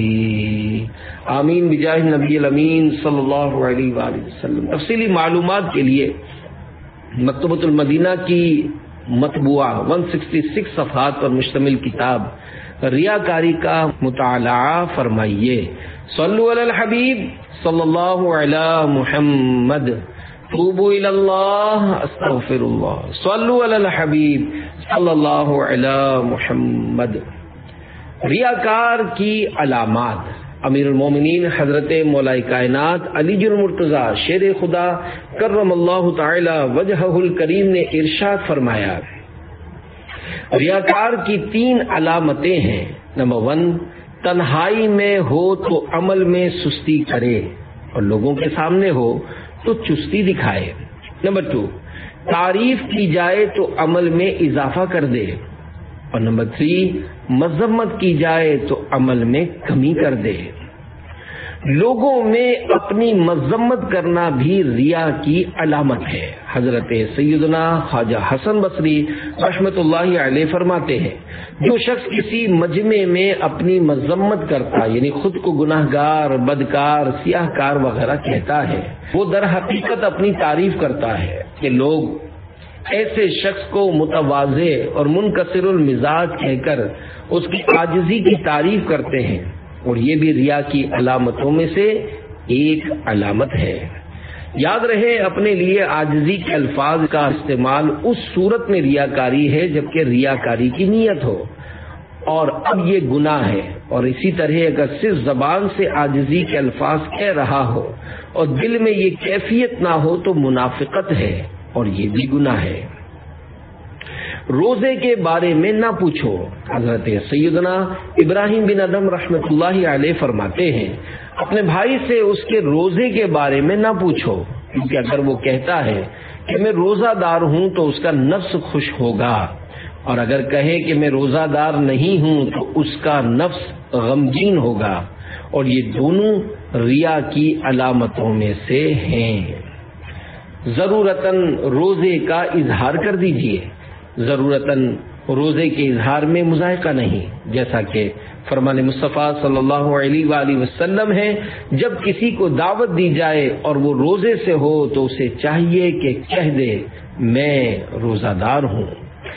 آمین بجاہ نبی الامین صلی اللہ علیہ وآلہ وسلم۔ تفصیلی معلومات کے لیے مکتبۃ المدینہ کی مطبوعہ ایک سو چھیاسٹھ صفحات پر مشتمل کتاب ریاکاری کا مطالعہ فرمائیے۔ صلو علی الحبیب صلی اللہ علی محمد، توبوا الی اللہ استغفر اللہ، صلو علی الحبیب صلی اللہ علی محمد۔ ریاکار کی علامات۔ امیر المومنین حضرت مولا کائنات علی جن المرتضیٰ شیر خدا کرم اللہ تعالی وجہہ الکریم نے ارشاد فرمایا، ریاکار کی تین علامتیں ہیں۔ نمبر ون، تنہائی میں ہو تو عمل میں سستی کرے اور لوگوں کے سامنے ہو تو چستی دکھائے۔ نمبر ٹو، تعریف کی جائے تو عمل میں اضافہ کر دے، اور نمبر تھری، مذمت کی جائے تو عمل میں کمی کر دے۔ لوگوں میں اپنی مذمت کرنا بھی ریا کی علامت ہے۔ حضرت سیدنا خواجہ حسن بصری رحمۃ اللہ علیہ فرماتے ہیں، جو شخص کسی مجمع میں اپنی مذمت کرتا یعنی خود کو گناہ گار، بدکار، سیاہ کار وغیرہ کہتا ہے، وہ در حقیقت اپنی تعریف کرتا ہے کہ لوگ ایسے شخص کو متواضع اور منکسر المزاج کہہ کر اس کی عاجزی کی تعریف کرتے ہیں، اور یہ بھی ریا کی علامتوں میں سے ایک علامت ہے۔ یاد رہے اپنے لیے عاجزی کے الفاظ کا استعمال اس صورت میں ریاکاری ہے جبکہ ریاکاری کی نیت ہو، اور اب یہ گناہ ہے۔ اور اسی طرح اگر صرف زبان سے عاجزی کے الفاظ کہہ رہا ہو اور دل میں یہ کیفیت نہ ہو تو منافقت ہے اور یہ بھی گناہ ہے۔ روزے کے بارے میں نہ پوچھو۔ حضرت سیدنا ابراہیم بن ادم رحمۃ اللہ علیہ فرماتے ہیں اپنے بھائی سے اس کے روزے کے بارے میں نہ پوچھو، کیونکہ اگر وہ کہتا ہے کہ میں روزہ دار ہوں تو اس کا نفس خوش ہوگا، اور اگر کہے کہ میں روزہ دار نہیں ہوں تو اس کا نفس غمگین ہوگا، اور یہ دونوں ریا کی علامتوں میں سے ہیں۔ ضرورتاً روزے کا اظہار کر دیجئے، ضرورتاً روزے کے اظہار میں مذائقہ نہیں، جیسا کہ فرمان مصطفیٰ صلی اللہ علیہ وآلہ وسلم ہے جب کسی کو دعوت دی جائے اور وہ روزے سے ہو تو اسے چاہیے کہ کہہ دے میں روزہ دار ہوں۔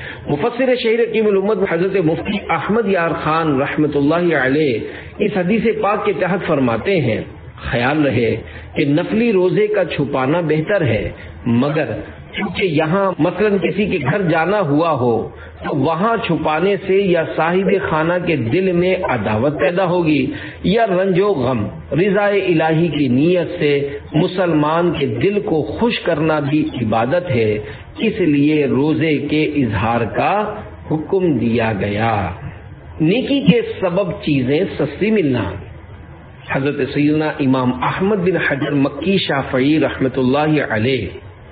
مفسر شہر حکیم الامت حضرت مفتی احمد یار خان رحمۃ اللہ علیہ اس حدیث پاک کے تحت فرماتے ہیں خیال رہے کہ نفلی روزے کا چھپانا بہتر ہے، مگر کیونکہ یہاں مثلا کسی کے گھر جانا ہوا ہو تو وہاں چھپانے سے یا صاحب خانہ کے دل میں عداوت پیدا ہوگی یا رنج و غم۔ رضا الہی کی نیت سے مسلمان کے دل کو خوش کرنا بھی عبادت ہے، اس لیے روزے کے اظہار کا حکم دیا گیا۔ نیکی کے سبب چیزیں سستی ملنا۔ حضرت سیدنا امام احمد بن حجر مکی شافعی رحمۃ اللہ علیہ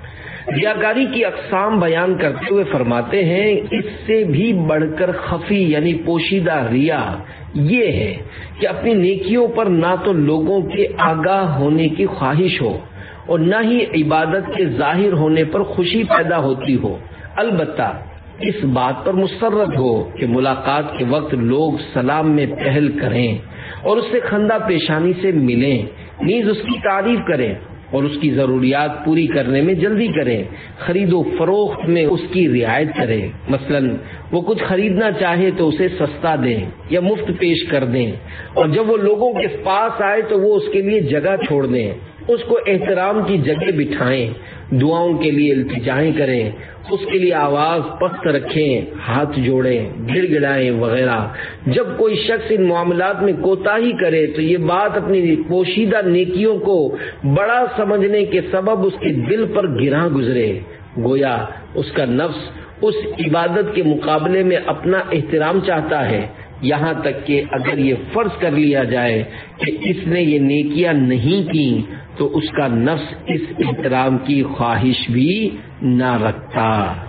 ریاکاری کی اقسام بیان کرتے ہوئے فرماتے ہیں اس سے بھی بڑھ کر خفی یعنی پوشیدہ ریا یہ ہے کہ اپنی نیکیوں پر نہ تو لوگوں کے آگاہ ہونے کی خواہش ہو اور نہ ہی عبادت کے ظاہر ہونے پر خوشی پیدا ہوتی ہو، البتہ اس بات پر مسرت ہو کہ ملاقات کے وقت لوگ سلام میں پہل کریں اور اس سے خندہ پیشانی سے ملیں، نیز اس کی تعریف کریں اور اس کی ضروریات پوری کرنے میں جلدی کریں، خرید و فروخت میں اس کی رعایت کریں، مثلا وہ کچھ خریدنا چاہے تو اسے سستا دیں یا مفت پیش کر دیں، اور جب وہ لوگوں کے پاس آئے تو وہ اس کے لیے جگہ چھوڑ دیں، اس کو احترام کی جگہ بٹھائیں، دعاؤں کے لیے التجائیں کریں، اس کے لیے آواز پست رکھیں، ہاتھ جوڑیں، گڑ گڑائیں وغیرہ۔ جب کوئی شخص ان معاملات میں کوتاہی کرے تو یہ بات اپنی پوشیدہ نیکیوں کو بڑا سمجھنے کے سبب اس کے دل پر گراں گزرے، گویا اس کا نفس اس عبادت کے مقابلے میں اپنا احترام چاہتا ہے، یہاں تک کہ اگر یہ فرض کر لیا جائے کہ اس نے یہ نیکیاں نہیں کی تو اس کا نفس اس احترام کی خواہش بھی نہ رکھتا۔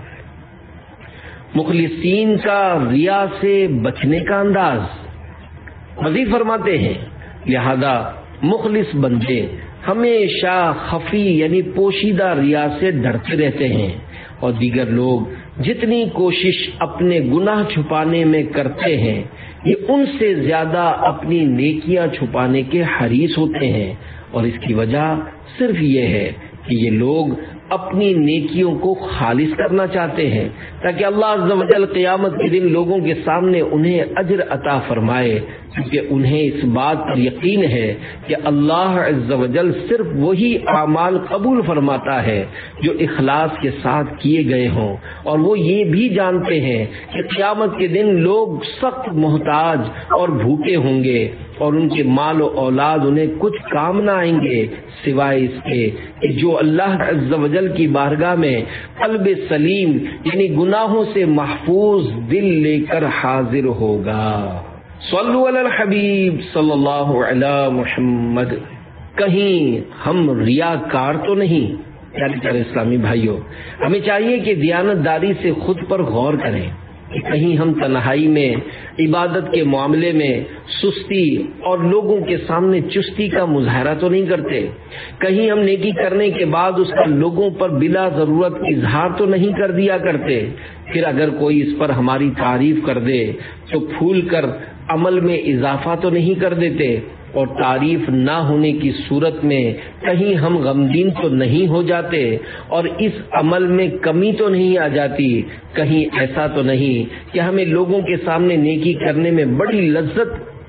مخلصین کا ریا سے بچنے کا انداز مزید فرماتے ہیں لہذا مخلص بندے ہمیشہ خفی یعنی پوشیدہ ریا سے ڈرتے رہتے ہیں، اور دیگر لوگ جتنی کوشش اپنے گناہ چھپانے میں کرتے ہیں یہ ان سے زیادہ اپنی نیکیاں چھپانے کے حریص ہوتے ہیں، اور اس کی وجہ صرف یہ ہے کہ یہ لوگ اپنی نیکیوں کو خالص کرنا چاہتے ہیں تاکہ اللہ عز و جل قیامت کے دن لوگوں کے سامنے انہیں اجر عطا فرمائے، کیونکہ انہیں اس بات پر یقین ہے کہ اللہ عز و جل صرف وہی اعمال قبول فرماتا ہے جو اخلاص کے ساتھ کیے گئے ہوں، اور وہ یہ بھی جانتے ہیں کہ قیامت کے دن لوگ سخت محتاج اور بھوکے ہوں گے اور ان کے مال و اولاد انہیں کچھ کام نہ آئیں گے سوائے اس کے کہ جو اللہ عز و جل کی بارگاہ میں قلب سلیم یعنی گناہوں سے محفوظ دل لے کر حاضر ہوگا۔ صلو علی الحبیب صلی اللہ علی محمد۔ کہیں ہم ریاکار تو نہیں؟ پیارے پیارے اسلامی بھائیوں، ہمیں چاہیے کہ دیانت داری سے خود پر غور کریں کہ کہیں ہم تنہائی میں عبادت کے معاملے میں سستی اور لوگوں کے سامنے چستی کا مظاہرہ تو نہیں کرتے، کہیں ہم نیکی کرنے کے بعد اس کا لوگوں پر بلا ضرورت اظہار تو نہیں کر دیا کرتے، پھر اگر کوئی اس پر ہماری تعریف کر دے تو پھول کر عمل میں اضافہ تو نہیں کر دیتے، اور تعریف نہ ہونے کی صورت میں کہیں ہم غمگین تو نہیں ہو جاتے اور اس عمل میں کمی تو نہیں آ جاتی، کہیں ایسا تو نہیں کہ ہمیں لوگوں کے سامنے نیکی کرنے میں بڑی لذت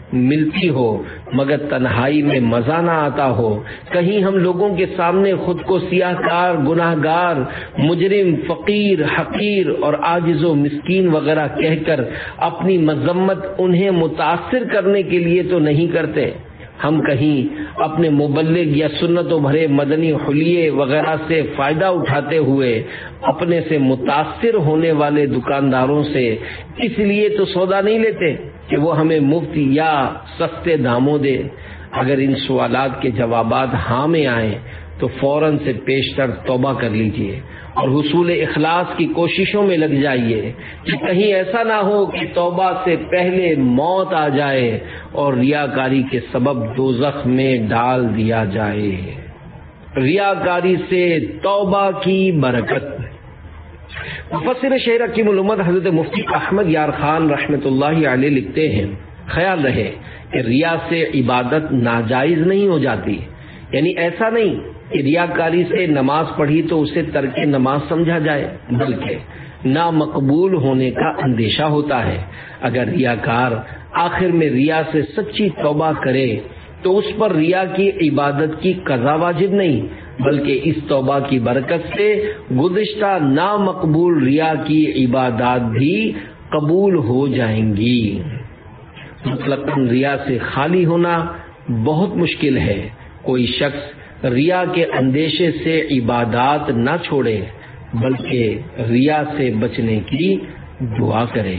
ملتی ہو مگر تنہائی میں مزہ نہ آتا ہو، کہیں ہم لوگوں کے سامنے خود کو سیاہ کار، گناہ گار، مجرم، فقیر، حقیر اور عاجز و مسکین وغیرہ کہہ کر اپنی مذمت انہیں متاثر کرنے کے لیے تو نہیں کرتے، ہم کہیں اپنے مبلغ یا سنتوں بھرے مدنی حلیے وغیرہ سے فائدہ اٹھاتے ہوئے اپنے سے متاثر ہونے والے دکانداروں سے اس لیے تو سودا نہیں لیتے کہ وہ ہمیں مفت یا سستے داموں دے؟ اگر ان سوالات کے جوابات ہاں میں آئیں تو فوراً سے پیشتر توبہ کر لیجئے اور حصول اخلاص کی کوششوں میں لگ جائیے کہ کہیں ایسا نہ ہو کہ توبہ سے پہلے موت آ جائے اور ریاکاری کے سبب دوزخ میں ڈال دیا جائے۔ ریاکاری سے توبہ کی برکت۔ مفسر شہر حکیم الامت حضرت مفتی احمد یار خان رحمۃ اللہ علیہ لکھتے ہیں، خیال رہے کہ ریا سے عبادت ناجائز نہیں ہو جاتی، یعنی ایسا نہیں کہ ریاکاری سے نماز پڑھی تو اسے ترک نماز سمجھا جائے، بلکہ نامقبول ہونے کا اندیشہ ہوتا ہے۔ اگر ریاکار آخر میں ریا سے سچی توبہ کرے تو اس پر ریا کی عبادت کی قضا واجب نہیں، بلکہ اس توبہ کی برکت سے گزشتہ نامقبول ریا کی عبادات بھی قبول ہو جائیں گی۔ مطلقاً ریا سے خالی ہونا بہت مشکل ہے۔ کوئی شخص ریا کے اندیشے سے عبادات نہ چھوڑے بلکہ ریا سے بچنے کی دعا کرے۔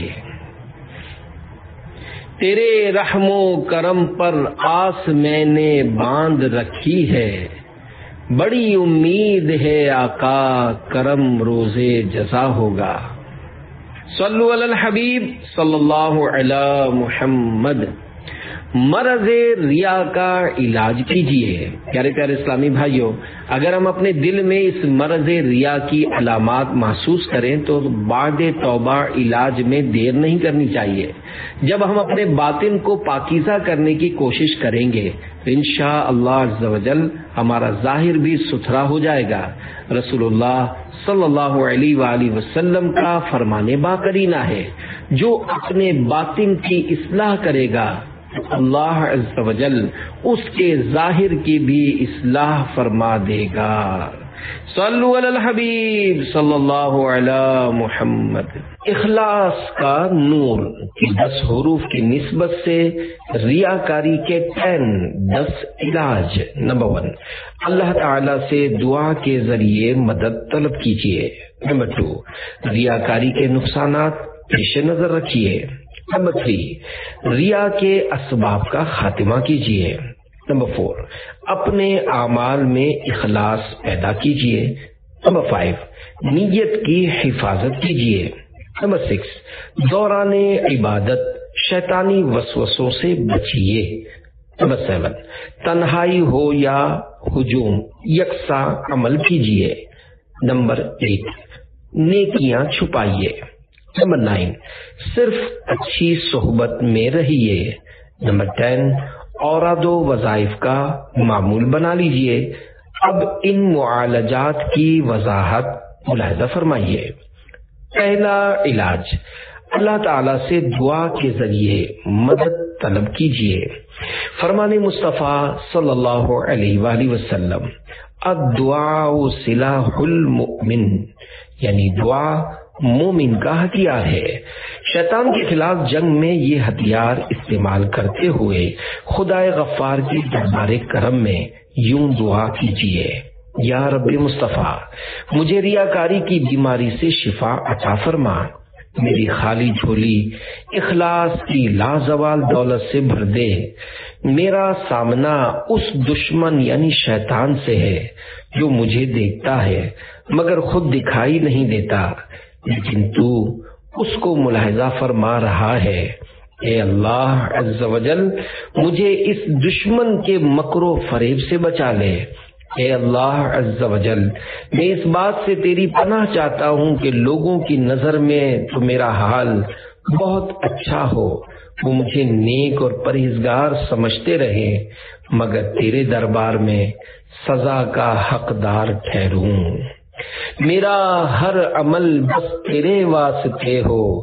تیرے رحم و کرم پر آس میں نے باندھ رکھی ہے، بڑی امید ہے آقا کرم روزے جزا ہوگا۔ صلو علی الحبیب صلی اللہ علی محمد۔ مرض ریا کا علاج کیجیے۔ پیارے پیارے اسلامی بھائیوں، اگر ہم اپنے دل میں اس مرض ریا کی علامات محسوس کریں تو بعد توبہ علاج میں دیر نہیں کرنی چاہیے۔ جب ہم اپنے باطن کو پاکیزہ کرنے کی کوشش کریں گے تو انشاءاللہ عز و جل ہمارا ظاہر بھی ستھرا ہو جائے گا۔ رسول اللہ صلی اللہ علیہ وآلہ وسلم کا فرمان باقرینہ ہے، جو اپنے باطن کی اصلاح کرے گا اللہ عز و جل اس کے ظاہر کی بھی اصلاح فرما دے گا۔ صلو علی الحبیب صلی اللہ علی محمد۔ اخلاص کا نور کی دس حروف کی نسبت سے ریاکاری کے ٹین دس علاج۔ نمبر ون، اللہ تعالی سے دعا کے ذریعے مدد طلب کیجیے۔ نمبر ٹو، ریاکاری کے نقصانات پیش نظر رکھیے۔ نمبر تھری، ریا کے اسباب کا خاتمہ کیجیے۔ نمبر فور، اپنے اعمال میں اخلاص پیدا کیجیے۔ نمبر فائیو، نیت کی حفاظت کیجیے۔ نمبر سکس، دوران عبادت شیطانی وسوسوں سے بچیے۔ نمبر سیون، تنہائی ہو یا ہجوم یکساں عمل کیجیے۔ نمبر ایٹ، نیکیاں چھپائیے۔ نمبر نائن، صرف اچھی صحبت میں رہیے۔ نمبر ٹین، اوراد و وظائف کا معمول بنا لیجئے۔ اب ان معالجات کی وضاحت ملاحظہ فرمائیے۔ پہلا علاج، اللہ تعالی سے دعا کے ذریعے مدد طلب کیجیے۔ فرمان مصطفیٰ صلی اللہ علیہ وآلہ وسلم، الدعاء سلاح المؤمن، یعنی دعا مومن کا ہتھیار ہے۔ شیطان کے خلاف جنگ میں یہ ہتھیار استعمال کرتے ہوئے خدا غفار کی دربار کرم میں یوں دعا کیجیے، یا رب مصطفیٰ، مجھے ریاکاری کی بیماری سے شفا عطا فرما، میری خالی جھولی اخلاص کی لازوال دولت سے بھر دے۔ میرا سامنا اس دشمن یعنی شیطان سے ہے جو مجھے دیکھتا ہے مگر خود دکھائی نہیں دیتا، لیکن تو اس کو ملاحظہ فرما رہا ہے۔ اے اللہ عز و جل، مجھے اس دشمن کے مکر و فریب سے بچا لے۔ اے اللہ عز و جل، میں اس بات سے تیری پناہ چاہتا ہوں کہ لوگوں کی نظر میں تو میرا حال بہت اچھا ہو، وہ مجھے نیک اور پرہیزگار سمجھتے رہے، مگر تیرے دربار میں سزا کا حقدار ٹھہروں۔ میرا ہر عمل بس تیرے واسطے ہو،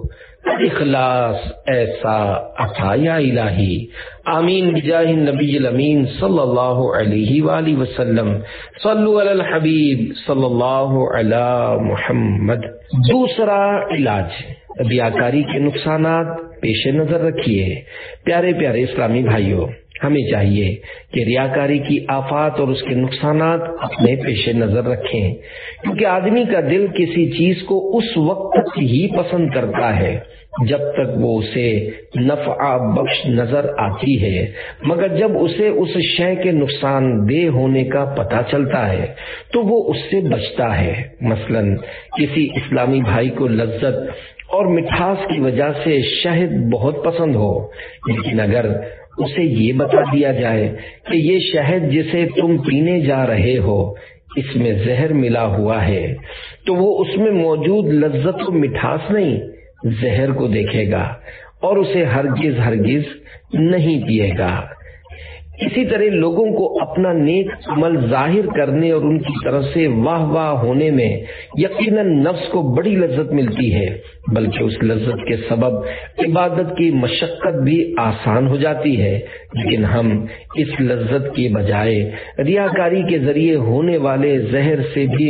اخلاص ایسا عطا یا الہی، آمین بجاہ النبی الامین صلی اللہ علیہ وآلہ وسلم، صلو علی الحبیب صلی اللہ علی محمد۔ دوسرا علاج، ریاکاری کے نقصانات پیش نظر رکھیے۔ پیارے پیارے اسلامی بھائیوں، ہمیں چاہیے کہ ریاکاری کی آفات اور اس کے نقصانات اپنے پیش نظر رکھیں، کیونکہ آدمی کا دل کسی چیز کو اس وقت تک ہی پسند کرتا ہے جب تک وہ اسے نفع بخش نظر آتی ہے، مگر جب اسے اس شے کے نقصان دہ ہونے کا پتہ چلتا ہے تو وہ اس سے بچتا ہے۔ مثلا کسی اسلامی بھائی کو لذت اور مٹھاس کی وجہ سے شہد بہت پسند ہو، لیکن اگر اسے یہ بتا دیا جائے کہ یہ شہد جسے تم پینے جا رہے ہو اس میں زہر ملا ہوا ہے، تو وہ اس میں موجود لذت و مٹھاس نہیں، زہر کو دیکھے گا اور اسے ہرگز ہرگز نہیں پیے گا۔ اسی طرح لوگوں کو اپنا نیک عمل ظاہر کرنے اور ان کی طرف سے واہ واہ ہونے میں یقیناً نفس کو بڑی لذت ملتی ہے، بلکہ اس لذت کے سبب عبادت کی مشقت بھی آسان ہو جاتی ہے، لیکن ہم اس لذت کے بجائے ریاکاری کے ذریعے ہونے والے زہر سے بھی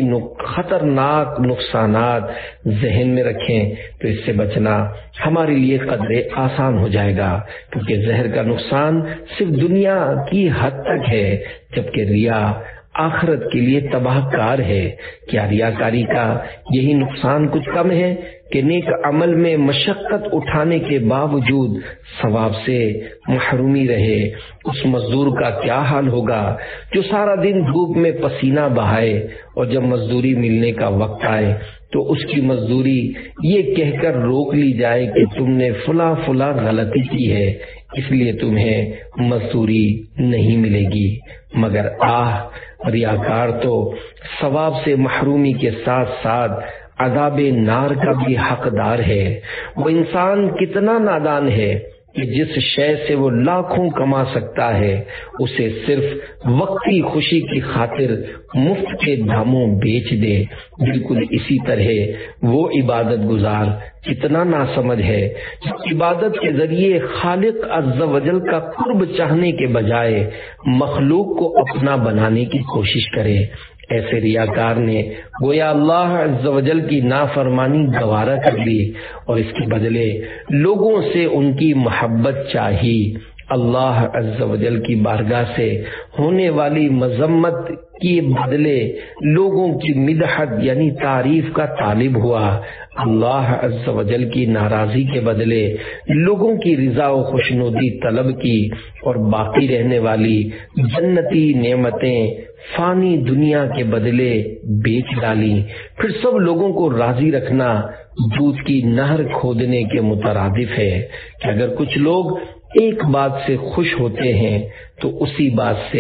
خطرناک نقصانات ذہن میں رکھیں تو اس سے بچنا ہمارے لیے قدرے آسان ہو جائے گا، کیونکہ زہر کا نقصان صرف دنیا کی حد تک ہے، جبکہ ریا آخرت کے لیے تباہ کار ہے۔ کیا ریاکاری کا یہی نقصان کچھ کم ہے کہ نیک عمل میں مشقت اٹھانے کے باوجود ثواب سے محرومی رہے؟ اس مزدور کا کیا حال ہوگا جو سارا دن دھوپ میں پسینہ بہائے اور جب مزدوری ملنے کا وقت آئے تو اس کی مزدوری یہ کہہ کر روک لی جائے کہ تم نے فلاں فلاں غلطی کی ہے، اس لیے تمہیں مزدوری نہیں ملے گی۔ مگر آہ، ریاکار تو ثواب سے محرومی کے ساتھ ساتھ عذاب نار کا بھی حقدار ہے۔ وہ انسان کتنا نادان ہے کہ جس شے سے وہ لاکھوں کما سکتا ہے اسے صرف وقتی خوشی کی خاطر مفت کے داموں بیچ دے۔ بالکل اسی طرح وہ عبادت گزار کتنا ناسمجھ ہے جو عبادت کے ذریعے خالق عز و جل کا قرب چاہنے کے بجائے مخلوق کو اپنا بنانے کی کوشش کرے۔ ایسے ریاکار نے گویا اللہ عز و جل کی نافرمانی گوارا کر لی اور اس کے بدلے لوگوں سے ان کی محبت چاہی۔ اللہ عز و جل کی بارگاہ سے ہونے والی مذمت کے بدلے لوگوں کی مدحت یعنی تعریف کا طالب ہوا۔ اللہ عز و جل کی ناراضی کے بدلے لوگوں کی رضا و خوشنودی طلب کی اور باقی رہنے والی جنتی نعمتیں فانی دنیا کے بدلے بیچ ڈالی۔ پھر سب لوگوں کو راضی رکھنا دودھ کی نہر کھودنے کے مترادف ہے کہ اگر کچھ لوگ ایک بات سے خوش ہوتے ہیں تو اسی بات سے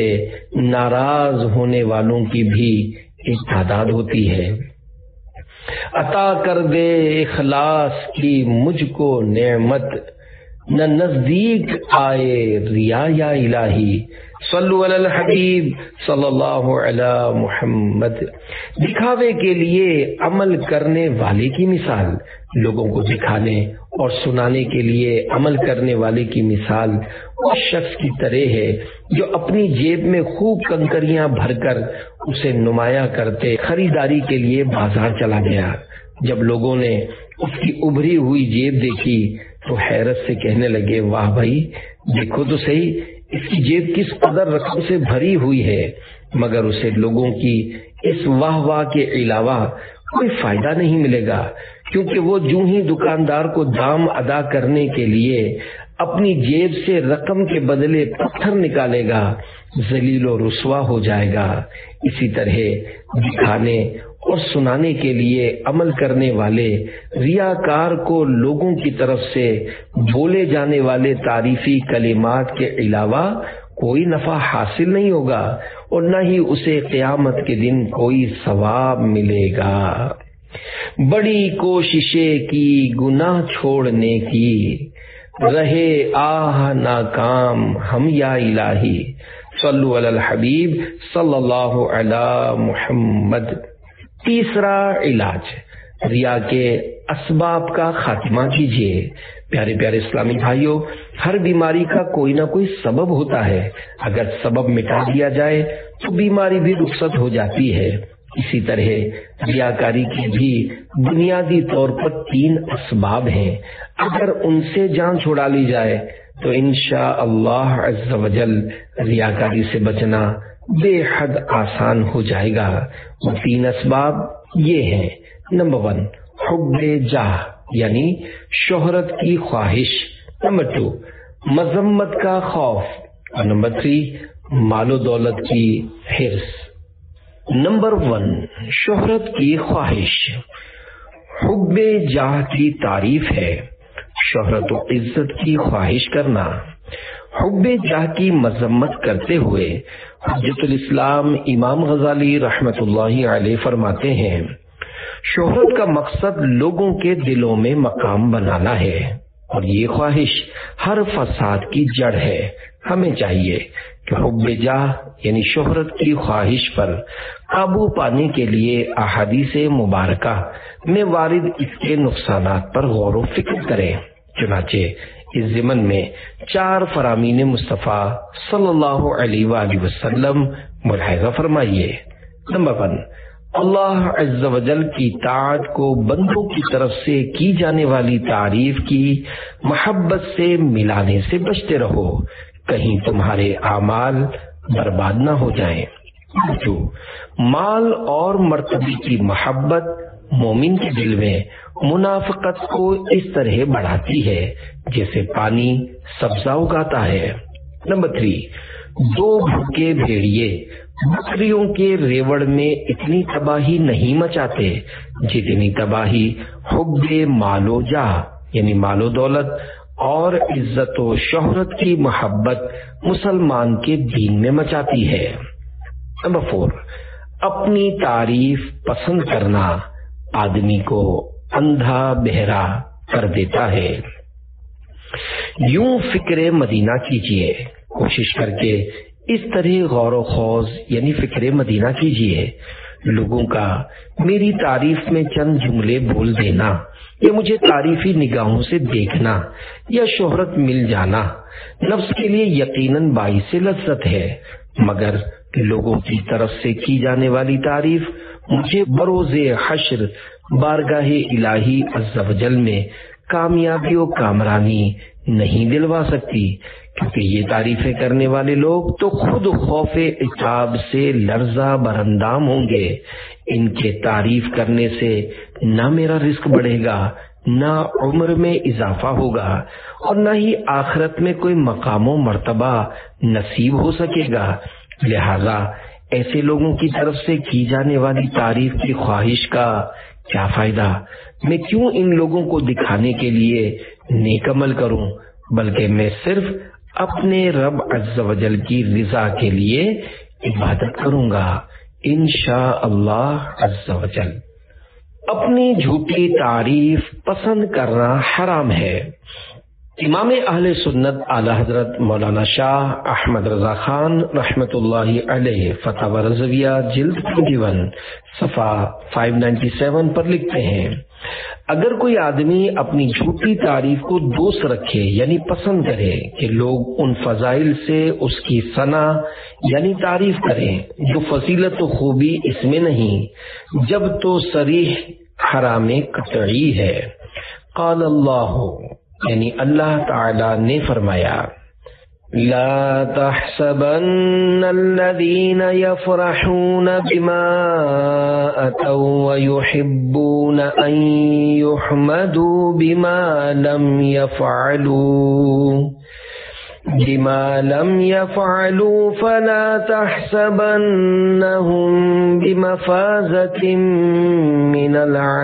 ناراض ہونے والوں کی بھی ایک تعداد ہوتی ہے۔ عطا کر دے اخلاص کی مجھ کو نعمت، نہ نزدیک آئے ریا یا الہی، صلو علی الحبیب صلی اللہ علی محمد۔ دکھاوے کے لیے عمل کرنے والے کی مثال، لوگوں کو دکھانے اور سنانے کے لیے عمل کرنے والے کی مثال اس شخص کی طرح ہے جو اپنی جیب میں خوب کنکریاں بھر کر اسے نمایاں کرتے خریداری کے لیے بازار چلا گیا۔ جب لوگوں نے اس کی ابھری ہوئی جیب دیکھی تو حیرت سے کہنے لگے، واہ بھائی، دیکھو تو صحیح اس کی جیب کس قدر رقم سے بھری ہوئی ہے، مگر اسے لوگوں کی اس واہ واہ کے علاوہ کوئی فائدہ نہیں ملے گا، کیونکہ وہ جو ہی دکاندار کو دام ادا کرنے کے لیے اپنی جیب سے رقم کے بدلے پتھر نکالے گا ذلیل و رسوا ہو جائے گا۔ اسی طرح دکھانے اور سنانے کے لیے عمل کرنے والے ریاکار کو لوگوں کی طرف سے بولے جانے والے تعریفی کلمات کے علاوہ کوئی نفع حاصل نہیں ہوگا اور نہ ہی اسے قیامت کے دن کوئی ثواب ملے گا۔ بڑی کوششیں کی گناہ چھوڑنے کی، رہے آہ ناکام ہم یا الہی، صلو علی الحبیب صلی اللہ علی محمد۔ تیسرا علاج، ریا کے اسباب کا خاتمہ کیجیے۔ پیارے پیارے اسلامی بھائیوں، ہر بیماری کا کوئی نہ کوئی سبب ہوتا ہے، اگر سبب مٹا دیا جائے تو بیماری بھی رخصت ہو جاتی ہے۔ اسی طرح ریاکاری کی بھی بنیادی طور پر تین اسباب ہیں، اگر ان سے جان چھڑا لی جائے تو انشاءاللہ عز و جل ریاکاری سے بچنا بے حد آسان ہو جائے گا۔ وہ تین اسباب یہ ہیں: نمبر ون، حب جاہ یعنی شہرت کی خواہش، نمبر ٹو، مذمت کا خوف، اور نمبر تھری، مال و دولت کی حرص۔ نمبر ون، شہرت کی خواہش۔ حب جاہ کی تعریف ہے شہرت و عزت کی خواہش کرنا۔ حب جاہ کی مذمت کرتے ہوئے حجت الاسلام امام غزالی رحمت اللہ علیہ فرماتے ہیں، شہرت کا مقصد لوگوں کے دلوں میں مقام بنانا ہے، اور یہ خواہش ہر فساد کی جڑ ہے۔ ہمیں چاہیے کہ حب جاہ یعنی شہرت کی خواہش پر قابو پانے کے لیے احادیث مبارکہ میں وارد اس کے نقصانات پر غور و فکر کریں۔ چنانچہ اس ضمن میں چار فرامین مصطفیٰ صلی اللہ علیہ وآلہ وسلم ملاحظہ فرمائیے۔ نمبر ون، اللہ عز و جل کی طاعت کو بندوں کی طرف سے کی جانے والی تعریف کی محبت سے ملانے سے بچتے رہو، کہیں تمہارے اعمال برباد نہ ہو جائیں۔ جو مال اور مرتبے کی محبت مومن کے دل میں منافقت کو اس طرح بڑھاتی ہے جیسے پانی سبزہ اگاتا ہے۔ نمبر تھری، دو بھوکے بھیڑیے بکریوں کے ریوڑ میں اتنی تباہی نہیں مچاتے جتنی تباہی حب مال و جاہ یعنی مال و دولت اور عزت و شہرت کی محبت مسلمان کے دین میں مچاتی ہے۔ نمبر فور، اپنی تعریف پسند کرنا آدمی کو اندھا بہرا کر دیتا ہے۔ یوں فکر مدینہ کیجیے، کوشش کر کے اس طرح غور و خوض یعنی فکر مدینہ کیجیے، لوگوں کا میری تعریف میں چند جملے بول دینا یا مجھے تعریفی نگاہوں سے دیکھنا یا شہرت مل جانا نفس کے لیے یقیناً باعث لذت ہے، مگر لوگوں کی طرف سے کی جانے والی تعریف مجھے بروز حشر بارگاہ الہی عز و جل میں کامیابی و کامرانی نہیں دلوا سکتی، کیونکہ یہ تعریفیں کرنے والے لوگ تو خود خوف عقاب سے لرزہ برندام ہوں گے۔ ان کے تعریف کرنے سے نہ میرا رزق بڑھے گا، نہ عمر میں اضافہ ہوگا، اور نہ ہی آخرت میں کوئی مقام و مرتبہ نصیب ہو سکے گا۔ لہذا ایسے لوگوں کی طرف سے کی جانے والی تعریف کی خواہش کا کیا فائدہ؟ میں کیوں ان لوگوں کو دکھانے کے لیے نیک عمل کروں، بلکہ میں صرف اپنے رب عز و جل کی رضا کے لیے عبادت کروں گا انشاءاللہ عز و جل۔ اپنی جھوٹی تعریف پسند کرنا حرام ہے۔ امام اہل سنت اعلی حضرت مولانا شاہ احمد رضا خان رحمت اللہ علیہ فتاوی رضویہ جلد اکیس صفحہ پانچ سو سنتاسی پر لکھتے ہیں، اگر کوئی آدمی اپنی جھوٹی تعریف کو دوست رکھے یعنی پسند کرے کہ لوگ ان فضائل سے اس کی ثنا یعنی تعریف کریں جو فضیلت و خوبی اس میں نہیں، جب تو صریح حرام قطعی ہے۔ قال اللہ یعنی اللہ تعالی نے فرمایا، لا تحسبن الذين يفرحون بما أتوا ويحبون أن يحمدوا بما لم يفعلوا بما لم يفعلوا فلا تحسبنهم بمفازة من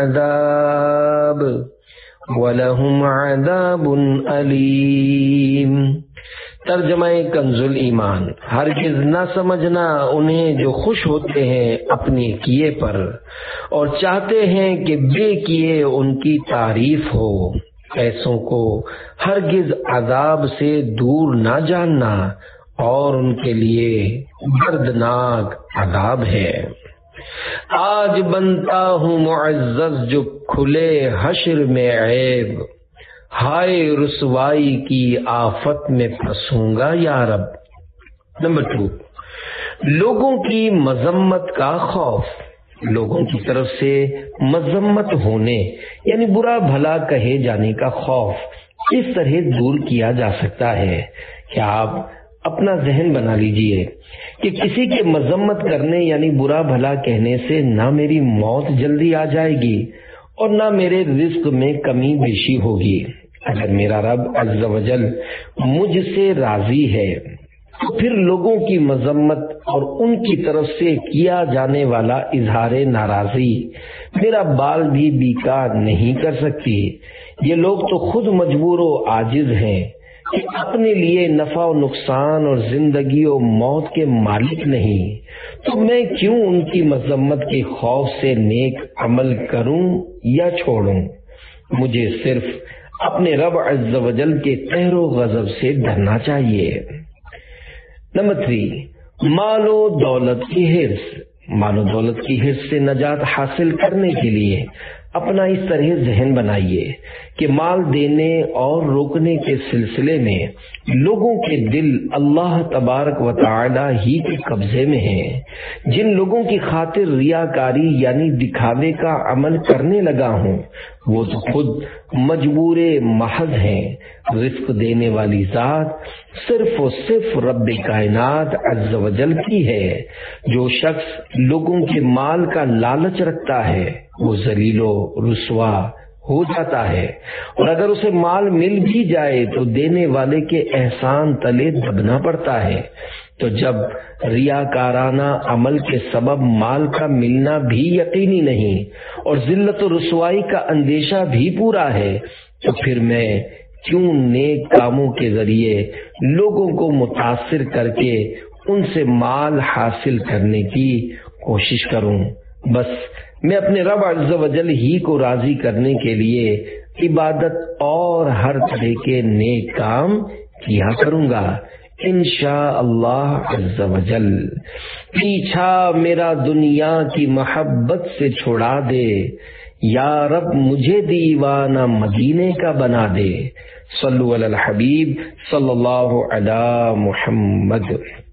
العذاب وَلَهُمْ عَذَابٌ أَلِيمٌ۔ ترجمہ کنز الایمان، ہرگز نہ سمجھنا انہیں جو خوش ہوتے ہیں اپنے کیے پر اور چاہتے ہیں کہ بے کیے ان کی تعریف ہو، ایسوں کو ہرگز عذاب سے دور نہ جاننا اور ان کے لیے دردناک عذاب ہے۔ آج بنتا ہوں معزز جو کھلے حشر میں عیب، ہائے رسوائی کی آفت میں پھنسوں گا یا رب۔ نمبر ٹو، لوگوں کی مذمت کا خوف۔ لوگوں کی طرف سے مذمت ہونے یعنی برا بھلا کہے جانے کا خوف اس طرح دور کیا جا سکتا ہے کہ آپ اپنا ذہن بنا لیجئے کہ کسی کے مذمت کرنے یعنی برا بھلا کہنے سے نہ میری موت جلدی آ جائے گی اور نہ میرے رزق میں کمی بیشی ہوگی۔ اگر میرا رب عز و جل مجھ سے راضی ہے تو پھر لوگوں کی مذمت اور ان کی طرف سے کیا جانے والا اظہار ناراضی میرا بال بھی بیکا نہیں کر سکتی۔ یہ لوگ تو خود مجبور و عاجز ہیں کہ اپنے لیے نفع و نقصان اور زندگی و موت کے مالک نہیں، تو میں کیوں ان کی مذمت کے خوف سے نیک عمل کروں یا چھوڑوں؟ مجھے صرف اپنے رب عز و جل کے قہر و غضب سے ڈرنا چاہیے۔ نمبر تھری، مال و دولت کی حرص۔ مال و دولت کی حرص سے نجات حاصل کرنے کے لیے اپنا اس طرح ذہن بنائیے کہ مال دینے اور روکنے کے سلسلے میں لوگوں کے دل اللہ تبارک و تعالی ہی کے قبضے میں ہیں۔ جن لوگوں کی خاطر ریاکاری یعنی دکھاوے کا عمل کرنے لگا ہوں وہ تو خود مجبور محض ہیں۔ رزق دینے والی ذات صرف و صرف رب کائنات عز و جل کی ہے۔ جو شخص لوگوں کے مال کا لالچ رکھتا ہے وہ ذلیل و رسوا ہو جاتا ہے، اور اگر اسے مال مل بھی جائے تو دینے والے کے احسان تلے دبنا پڑتا ہے۔ تو جب ریاکارانہ عمل کے سبب مال کا ملنا بھی یقینی نہیں اور ذلت و رسوائی کا اندیشہ بھی پورا ہے تو پھر میں کیوں نیک کاموں کے ذریعے لوگوں کو متاثر کر کے ان سے مال حاصل کرنے کی کوشش کروں؟ بس میں اپنے رب عز و جل ہی کو راضی کرنے کے لیے عبادت اور ہر طرح کے نیک کام کیا کروں گا انشاء اللہ عز و جل۔ پیچھا میرا دنیا کی محبت سے چھڑا دے، یا رب مجھے دیوانہ مدینے کا بنا دے۔ صلو علی الحبیب صلی اللہ علی محمد۔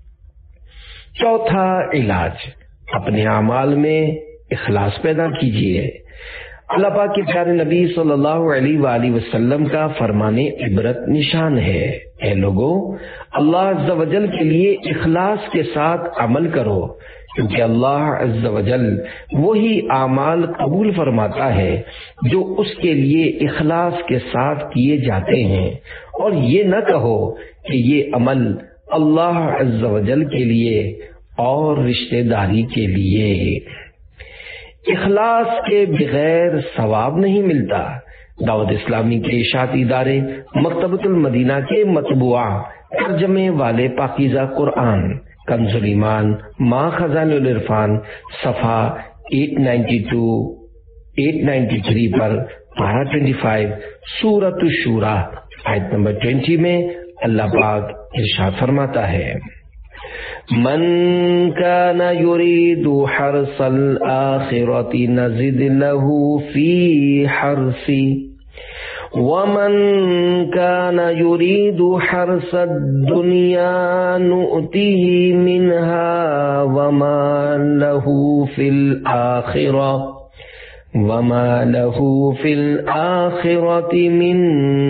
چوتھا علاج، اپنے اعمال میں اخلاص پیدا کیجیے۔ اللہ پاک کے پیارے نبی صلی اللہ علیہ وآلہ وسلم کا فرمان عبرت نشان ہے، اے لوگو اللہ عز و جل کے لیے اخلاص کے ساتھ عمل کرو، کیونکہ اللہ عز و جل وہی اعمال قبول فرماتا ہے جو اس کے لیے اخلاص کے ساتھ کیے جاتے ہیں، اور یہ نہ کہو کہ یہ عمل اللہ عز و جل کے لیے اور رشتہ داری کے لیے۔ اخلاص کے بغیر ثواب نہیں ملتا۔ دعوت اسلامی کے اشاعتی ادارے مکتبۃ المدینہ کے مطبوعہ ترجمے والے پاکیزہ قرآن کنز الایمان ما خزائن العرفان صفحہ آٹھ سو بانوے آٹھ سو ترانوے پر پارہ پچیس سورۃ الشورى آیت نمبر بیس میں اللہ پاک ارشاد فرماتا ہے، من كان يريد حرث الآخرة نزد له في حرثه ومن كان يريد حرث الدنيا نؤته منها وما له في الآخرة وما له في الآخرة من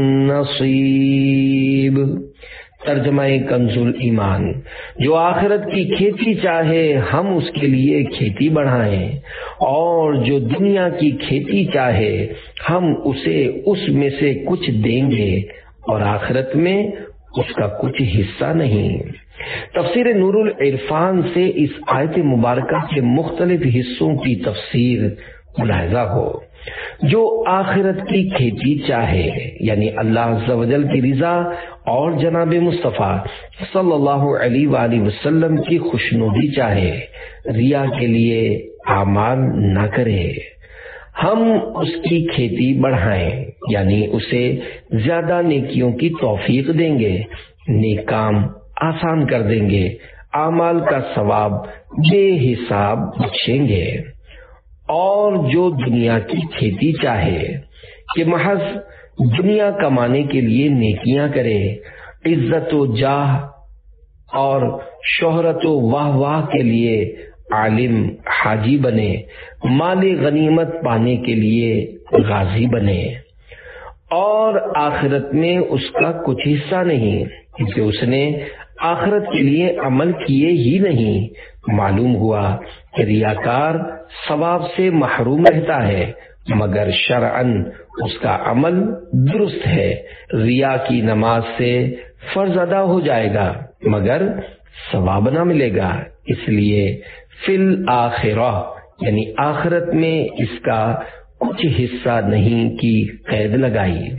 نصيب۔ ترجمہ کنز الایمان، جو آخرت کی کھیتی چاہے ہم اس کے لیے کھیتی بڑھائیں، اور جو دنیا کی کھیتی چاہے ہم اسے اس میں سے کچھ دیں گے، اور آخرت میں اس کا کچھ حصہ نہیں۔ تفسیر نور العرفان سے اس آیت مبارکہ کے مختلف حصوں کی تفسیر ملاحظہ ہو۔ جو آخرت کی کھیتی چاہے یعنی اللہ عز و جل کی رضا اور جناب مصطفیٰ صلی اللہ علیہ وآلہ وسلم کی خوشنودی چاہے، ریا کے لیے اعمال نہ کرے، ہم اس کی کھیتی بڑھائیں یعنی اسے زیادہ نیکیوں کی توفیق دیں گے، نیک کام آسان کر دیں گے، اعمال کا ثواب بے حساب بخشیں گے۔ اور جو دنیا کی کھیتی چاہے کہ محض دنیا کمانے کے لیے نیکیاں کرے، عزت و جاہ اور شہرت و واہ واہ کے لیے عالم حاجی بنے، مال غنیمت پانے کے لیے غازی بنے، اور آخرت میں اس کا کچھ حصہ نہیں کیونکہ اس نے آخرت کے لیے عمل کیے ہی نہیں، معلوم ہوا کہ ریاکار ثواب سے محروم رہتا ہے مگر شرعاً اس کا عمل درست ہے۔ ریا کی نماز سے فرض ادا ہو جائے گا مگر ثواب نہ ملے گا، اس لیے فی الآخرہ یعنی آخرت میں اس کا کچھ حصہ نہیں کی قید لگائی۔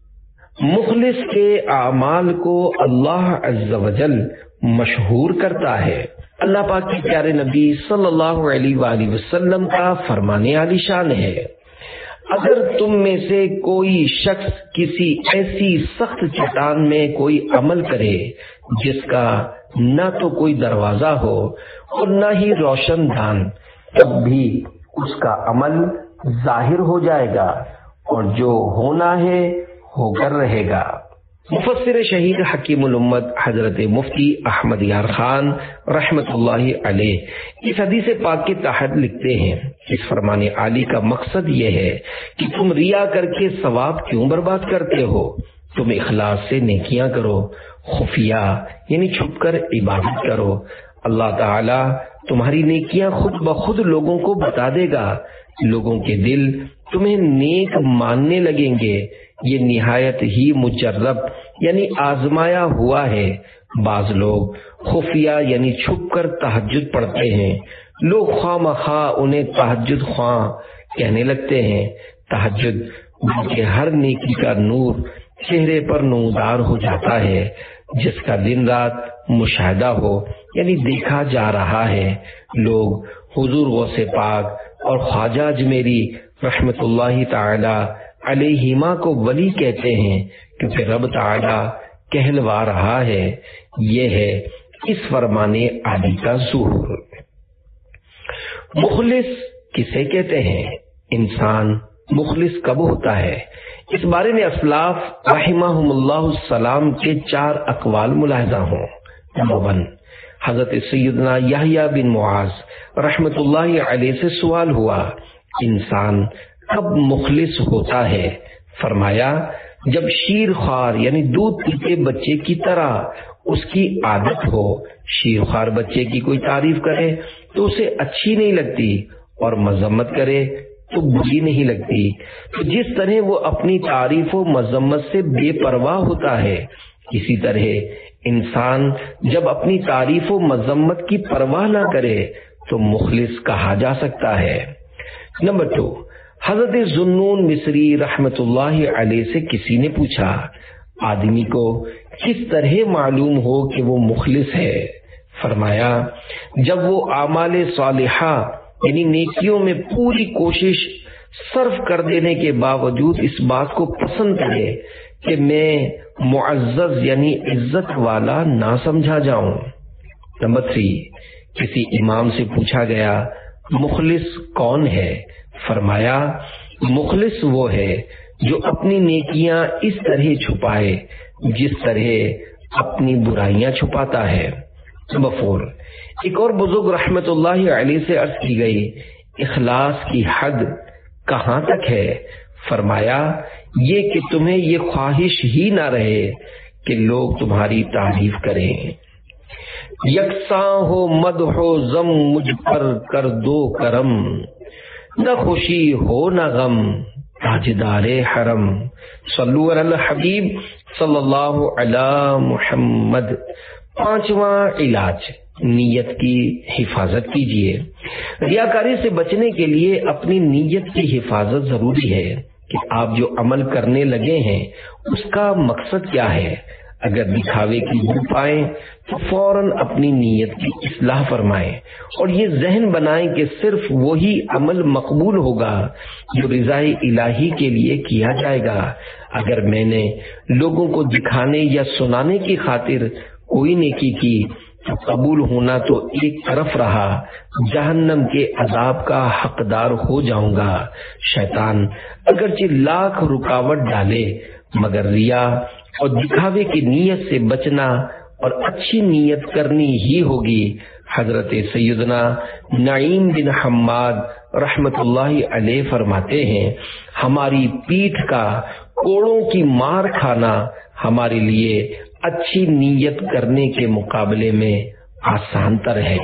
مخلص کے اعمال کو اللہ عز و جل مشہور کرتا ہے۔ اللہ پاک کے پیارے نبی صلی اللہ علیہ وآلہ وسلم کا فرمان عالی شان ہے، اگر تم میں سے کوئی شخص کسی ایسی سخت چٹان میں کوئی عمل کرے جس کا نہ تو کوئی دروازہ ہو اور نہ ہی روشن دان، تب بھی اس کا عمل ظاہر ہو جائے گا اور جو ہونا ہے ہو کر رہے گا۔ مفسر شہید حکیم الامت حضرت مفتی احمد یار خان رحمت اللہ علیہ اس حدیث پاک کے تحت لکھتے ہیں، اس فرمان عالی کا مقصد یہ ہے کہ تم ریا کر کے ثواب کیوں برباد کرتے ہو، تم اخلاص سے نیکیاں کرو، خفیہ یعنی چھپ کر عبادت کرو، اللہ تعالی تمہاری نیکیاں خود بخود لوگوں کو بتا دے گا، لوگوں کے دل تمہیں نیک ماننے لگیں گے۔ یہ نہایت ہی مجرب یعنی آزمایا ہوا ہے۔ بعض لوگ خفیہ یعنی چھپ کر تہجد پڑھتے ہیں، لوگ خواہ مخواہ انہیں تہجد خواہ کہنے لگتے ہیں۔ تہجد بلکہ ہر نیکی کا نور چہرے پر نمودار ہو جاتا ہے، جس کا دن رات مشاہدہ ہو یعنی دیکھا جا رہا ہے۔ لوگ حضور غوث پاک اور خواجہ اجمیری رحمت اللہ تعالی علیہما کو ولی کہتے ہیں کیونکہ رب تعالی کہلوا رہا ہے۔ یہ ہے اس فرمان عالی کا ظہور۔ مخلص کسے کہتے ہیں؟ انسان مخلص کب ہوتا ہے؟ اس بارے میں اسلاف رحمہم اللہ السلام کے چار اقوال ملاحظہ ہوں۔ نمبر ون، حضرت سیدنا یحییٰ بن معاذ رحمت اللہ علیہ سے سوال ہوا، انسان کب مخلص ہوتا ہے؟ فرمایا، جب شیر خوار یعنی دودھ پیتے بچے کی طرح اس کی عادت ہو، شیر خوار بچے کی کوئی تعریف کرے تو اسے اچھی نہیں لگتی اور مذمت کرے تو بری نہیں لگتی، تو جس طرح وہ اپنی تعریف و مذمت سے بے پرواہ ہوتا ہے، اسی طرح انسان جب اپنی تعریف و مذمت کی پرواہ نہ کرے تو مخلص کہا جا سکتا ہے۔ نمبر دو، حضرت ذوالنون مصری رحمت اللہ علیہ سے کسی نے پوچھا، آدمی کو کس طرح معلوم ہو کہ وہ مخلص ہے؟ فرمایا، جب وہ اعمال صالحہ یعنی نیکیوں میں پوری کوشش صرف کر دینے کے باوجود اس بات کو پسند کرے کہ میں معزز یعنی عزت والا نہ سمجھا جاؤں۔ نمبر تھری، کسی امام سے پوچھا گیا مخلص کون ہے؟ فرمایا، مخلص وہ ہے جو اپنی نیکیاں اس طرح چھپائے جس طرح اپنی برائیاں چھپاتا ہے۔ نمبر فور، ایک اور بزرگ رحمت اللہ علیہ سے عرض کی گئی، اخلاص کی حد کہاں تک ہے؟ فرمایا، یہ کہ تمہیں یہ خواہش ہی نہ رہے کہ لوگ تمہاری تعریف کریں، یکساں ہو مدح و ذم مجھ پر کر دو کرم، نہ خوشی ہو نہ غم تاجدار حرم، صلو علی الحبیب صلی اللہ علی محمد۔ پانچواں علاج، نیت کی حفاظت کیجیے۔ ریاکاری سے بچنے کے لیے اپنی نیت کی حفاظت ضروری ہے کہ آپ جو عمل کرنے لگے ہیں اس کا مقصد کیا ہے۔ اگر دکھاوے کی بو پائیں تو فوراً اپنی نیت کی اصلاح فرمائیں اور یہ ذہن بنائیں کہ صرف وہی عمل مقبول ہوگا جو رضائے الہی کے لیے کیا جائے گا۔ اگر میں نے لوگوں کو دکھانے یا سنانے کی خاطر کوئی نیکی کی تو قبول ہونا تو ایک طرف رہا، جہنم کے عذاب کا حقدار ہو جاؤں گا۔ شیطان اگرچہ لاکھ رکاوٹ ڈالے مگر ریا اور دکھاوے کی نیت سے بچنا اور اچھی نیت کرنی ہی ہوگی۔ حضرت سیدنا نعیم بن حماد رحمت اللہ علیہ فرماتے ہیں، ہماری پیٹھ کا کوڑوں کی مار کھانا ہمارے لیے اچھی نیت کرنے کے مقابلے میں آسان تر ہے۔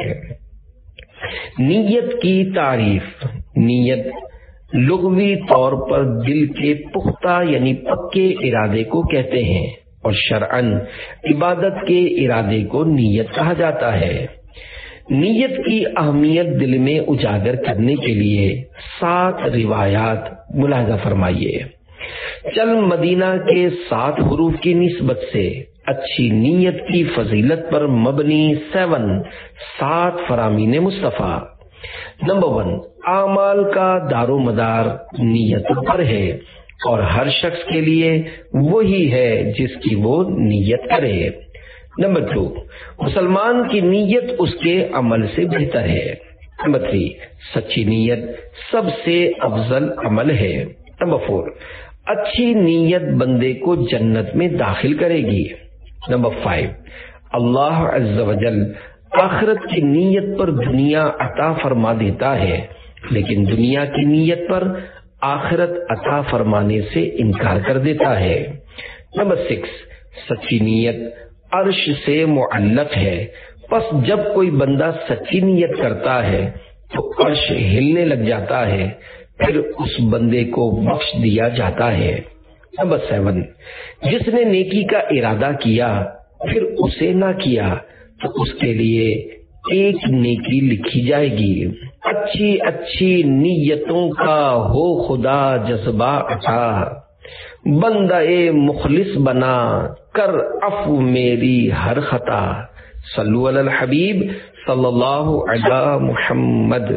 نیت کی تعریف۔ نیت لغوی طور پر دل کے پختہ یعنی پکے ارادے کو کہتے ہیں، اور شرعاً عبادت کے ارادے کو نیت کہا جاتا ہے۔ نیت کی اہمیت دل میں اجاگر کرنے کے لیے سات روایات ملاحظہ فرمائیے۔ چل مدینہ کے سات حروف کی نسبت سے اچھی نیت کی فضیلت پر مبنی سیون سات فرامین مصطفیٰ۔ نمبر ون، اعمال کا دار و مدار نیت پر ہے، اور ہر شخص کے لیے وہی ہے جس کی وہ نیت کرے۔ نمبر ٹو، مسلمان کی نیت اس کے عمل سے بہتر ہے۔ نمبر تھری، سچی نیت سب سے افضل عمل ہے۔ نمبر فور، اچھی نیت بندے کو جنت میں داخل کرے گی۔ نمبر فائیو، اللہ عز و جل آخرت کی نیت پر دنیا عطا فرما دیتا ہے، لیکن دنیا کی نیت پر آخرت عطا فرمانے سے انکار کر دیتا ہے۔ نمبر سکس، سچی نیت عرش سے معلق ہے، پس جب کوئی بندہ سچی نیت کرتا ہے تو عرش ہلنے لگ جاتا ہے، پھر اس بندے کو بخش دیا جاتا ہے۔ نمبر سیون، جس نے نیکی کا ارادہ کیا پھر اسے نہ کیا تو اس کے لیے ایک نیکی لکھی جائے گی۔ اچھی اچھی نیتوں کا ہو خدا جذبہ عطا، بندہ مخلص بنا کر عفو میری ہر خطا۔ صلو علی الحبیب صلی اللہ علی محمد۔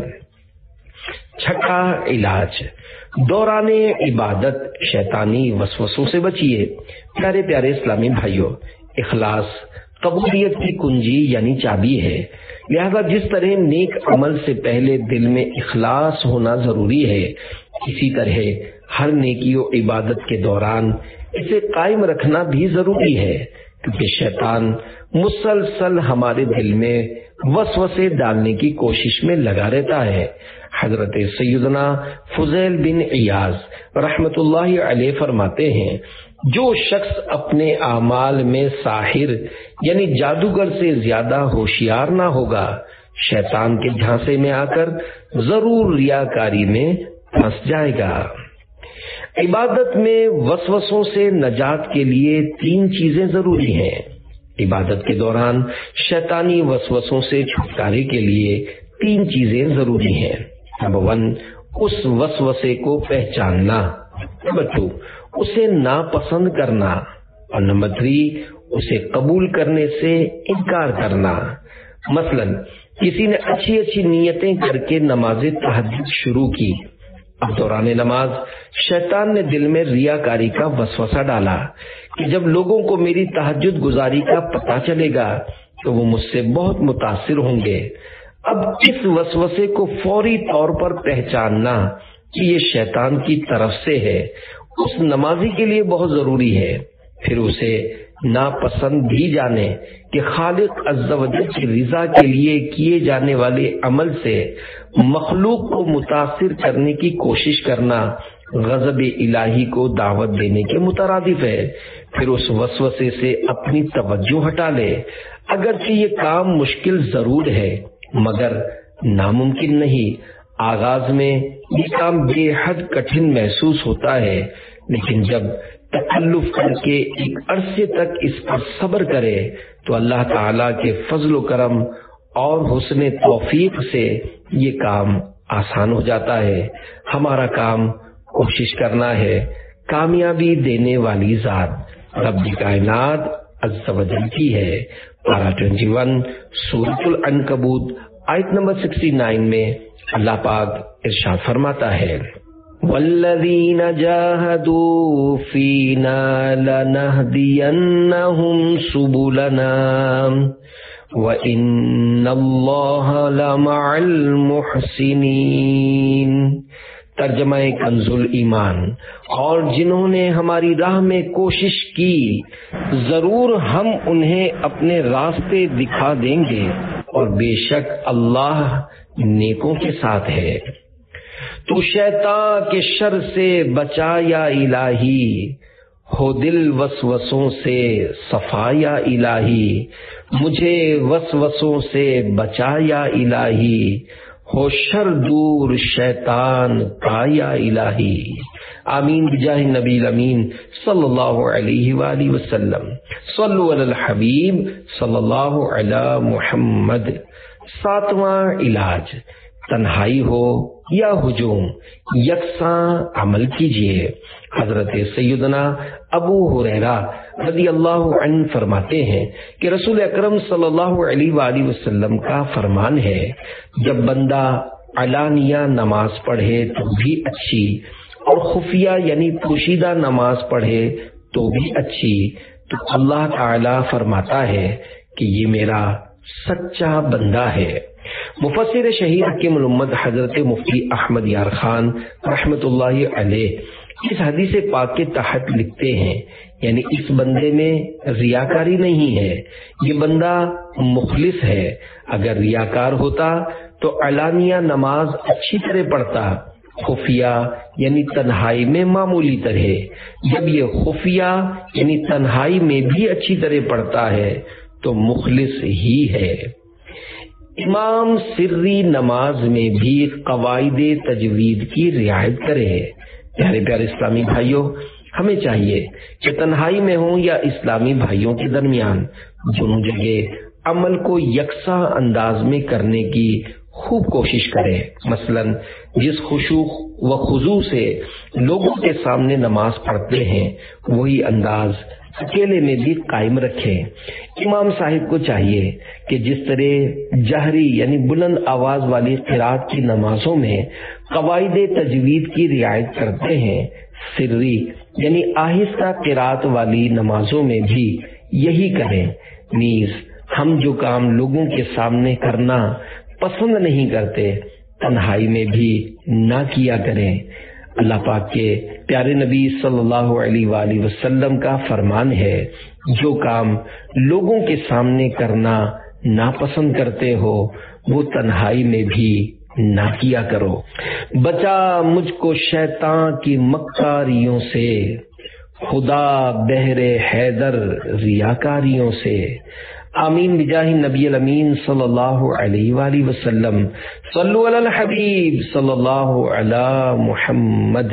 چھٹا علاج، دوران عبادت شیطانی وسوسوں سے بچیے۔ پیارے پیارے اسلامی بھائیوں، اخلاص قبولیت کی کنجی یعنی چابی ہے، لہذا جس طرح نیک عمل سے پہلے دل میں اخلاص ہونا ضروری ہے، اسی طرح ہر نیکی و عبادت کے دوران اسے قائم رکھنا بھی ضروری ہے، کیونکہ شیطان مسلسل ہمارے دل میں وسوسے ڈالنے کی کوشش میں لگا رہتا ہے۔ حضرت سیدنا فضیل بن عیاض رحمت اللہ علیہ فرماتے ہیں، جو شخص اپنے اعمال میں ساحر یعنی جادوگر سے زیادہ ہوشیار نہ ہوگا، شیطان کے جھانسے میں آ کر ضرور ریاکاری میں پھنس جائے گا۔ عبادت میں وسوسوں سے نجات کے لیے تین چیزیں ضروری ہیں۔ عبادت کے دوران شیطانی وسوسوں سے چھٹکارے کے لیے تین چیزیں ضروری ہیں۔ نمبر ون، اس وسوسے کو پہچاننا۔ نمبر ٹو، اسے ناپسند کرنا، اور نمبر تھری، اسے قبول کرنے سے انکار کرنا۔ مثلا کسی نے اچھی اچھی نیتیں کر کے نماز تہجد شروع کی، اب دوران نماز شیطان نے دل میں ریاکاری کا وسوسہ ڈالا کہ جب لوگوں کو میری تہجد گزاری کا پتہ چلے گا تو وہ مجھ سے بہت متاثر ہوں گے۔ اب اس وسوسے کو فوری طور پر پہچاننا کہ یہ شیطان کی طرف سے ہے اس نمازی کے لیے بہت ضروری ہے، پھر اسے ناپسند بھی جانے کہ خالق عز و جل کی رضا کے لیے کیے جانے والے عمل سے مخلوق کو متاثر کرنے کی کوشش کرنا غضب الہی کو دعوت دینے کے مترادف ہے۔ پھر اس وسوسے سے اپنی توجہ ہٹا لے، اگرچہ یہ کام مشکل ضرور ہے مگر ناممکن نہیں۔ آغاز میں یہ کام بے حد کٹھن محسوس ہوتا ہے، لیکن جب تکلف کر کے ایک عرصے تک اس پر صبر کرے تو اللہ تعالی کے فضل و کرم اور حسن توفیق سے یہ کام آسان ہو جاتا ہے۔ ہمارا کام کوشش کرنا ہے، کامیابی دینے والی ذات رب کائنات عز و جل کی ہے۔ پارہ اکیس سورۃ العنکبوت آیت نمبر اناسی میں اللہ پاک ارشاد فرماتا ہے، والذین جاہدوا فینا لنہدینہم سبلنا وَإِنَّ اللَّهَ لَمَعَ الْمُحْسِنِينَ۔ ترجمہ کنز الایمان، اور جنہوں نے ہماری راہ میں کوشش کی ضرور ہم انہیں اپنے راستے دکھا دیں گے، اور بے شک اللہ نیکوں کے ساتھ ہے۔ تو شیطان کے شر سے بچا یا الہی، ہو دل وسوسوں سے صفا یا الہی، مجھے وسوسوں سے بچا یا الہی، ہو شر دور شیطان کا یا الہی۔ آمین بجاہ نبی الامین صلی اللہ علیہ وآلہ وسلم۔ صلو علی الحبیب صلی اللہ علی محمد۔ ساتواں علاج، تنہائی ہو یا ہجوم، یکساں عمل کیجیے۔ حضرت سیدنا ابو ہریرہ رضی اللہ عنہ فرماتے ہیں کہ رسول اکرم صلی اللہ علیہ وآلہ وسلم کا فرمان ہے، جب بندہ علانیہ نماز پڑھے تو بھی اچھی، اور خفیہ یعنی پوشیدہ نماز پڑھے تو بھی اچھی، تو اللہ تعالی فرماتا ہے کہ یہ میرا سچا بندہ ہے۔ مفسر شہیر حکیم الامت حضرت مفتی احمد یار خان رحمت اللہ علیہ اس حدیث پاک کے تحت لکھتے ہیں، یعنی اس بندے میں ریاکاری نہیں ہے، یہ بندہ مخلص ہے۔ اگر ریاکار ہوتا تو علانیہ نماز اچھی طرح پڑھتا، خفیہ یعنی تنہائی میں معمولی طرح۔ جب یہ خفیہ یعنی تنہائی میں بھی اچھی طرح پڑھتا ہے تو مخلص ہی ہے۔ امام سری نماز میں بھی قواعد تجوید کی رعایت کرے۔ پیارے پیارے اسلامی بھائیوں، ہمیں چاہیے کہ تنہائی میں ہوں یا اسلامی بھائیوں کے درمیان دونوں جگہ عمل کو یکساں انداز میں کرنے کی خوب کوشش کرے۔ مثلا جس خشوع و خضوع سے لوگوں کے سامنے نماز پڑھتے ہیں وہی انداز اکیلے میں بھی قائم رکھیں۔ امام صاحب کو چاہیے کہ جس طرح جہری یعنی بلند آواز والی قرات کی نمازوں میں قواعد تجوید کی رعایت کرتے ہیں، سری یعنی آہستہ قرات والی نمازوں میں بھی یہی کریں۔ نیز ہم جو کام لوگوں کے سامنے کرنا پسند نہیں کرتے، تنہائی میں بھی نہ کیا کریں۔ اللہ پاک کے پیارے نبی صلی اللہ علیہ وآلہ وسلم کا فرمان ہے، جو کام لوگوں کے سامنے کرنا ناپسند کرتے ہو وہ تنہائی میں بھی نہ کیا کرو۔ بچا مجھ کو شیطان کی مکاریوں سے، خدا بہر حیدر ریاکاریوں سے۔ آمین بجاہ نبی الامین صلی اللہ علیہ وآلہ وسلم۔ صلو علی الحبیب صلی اللہ علی محمد۔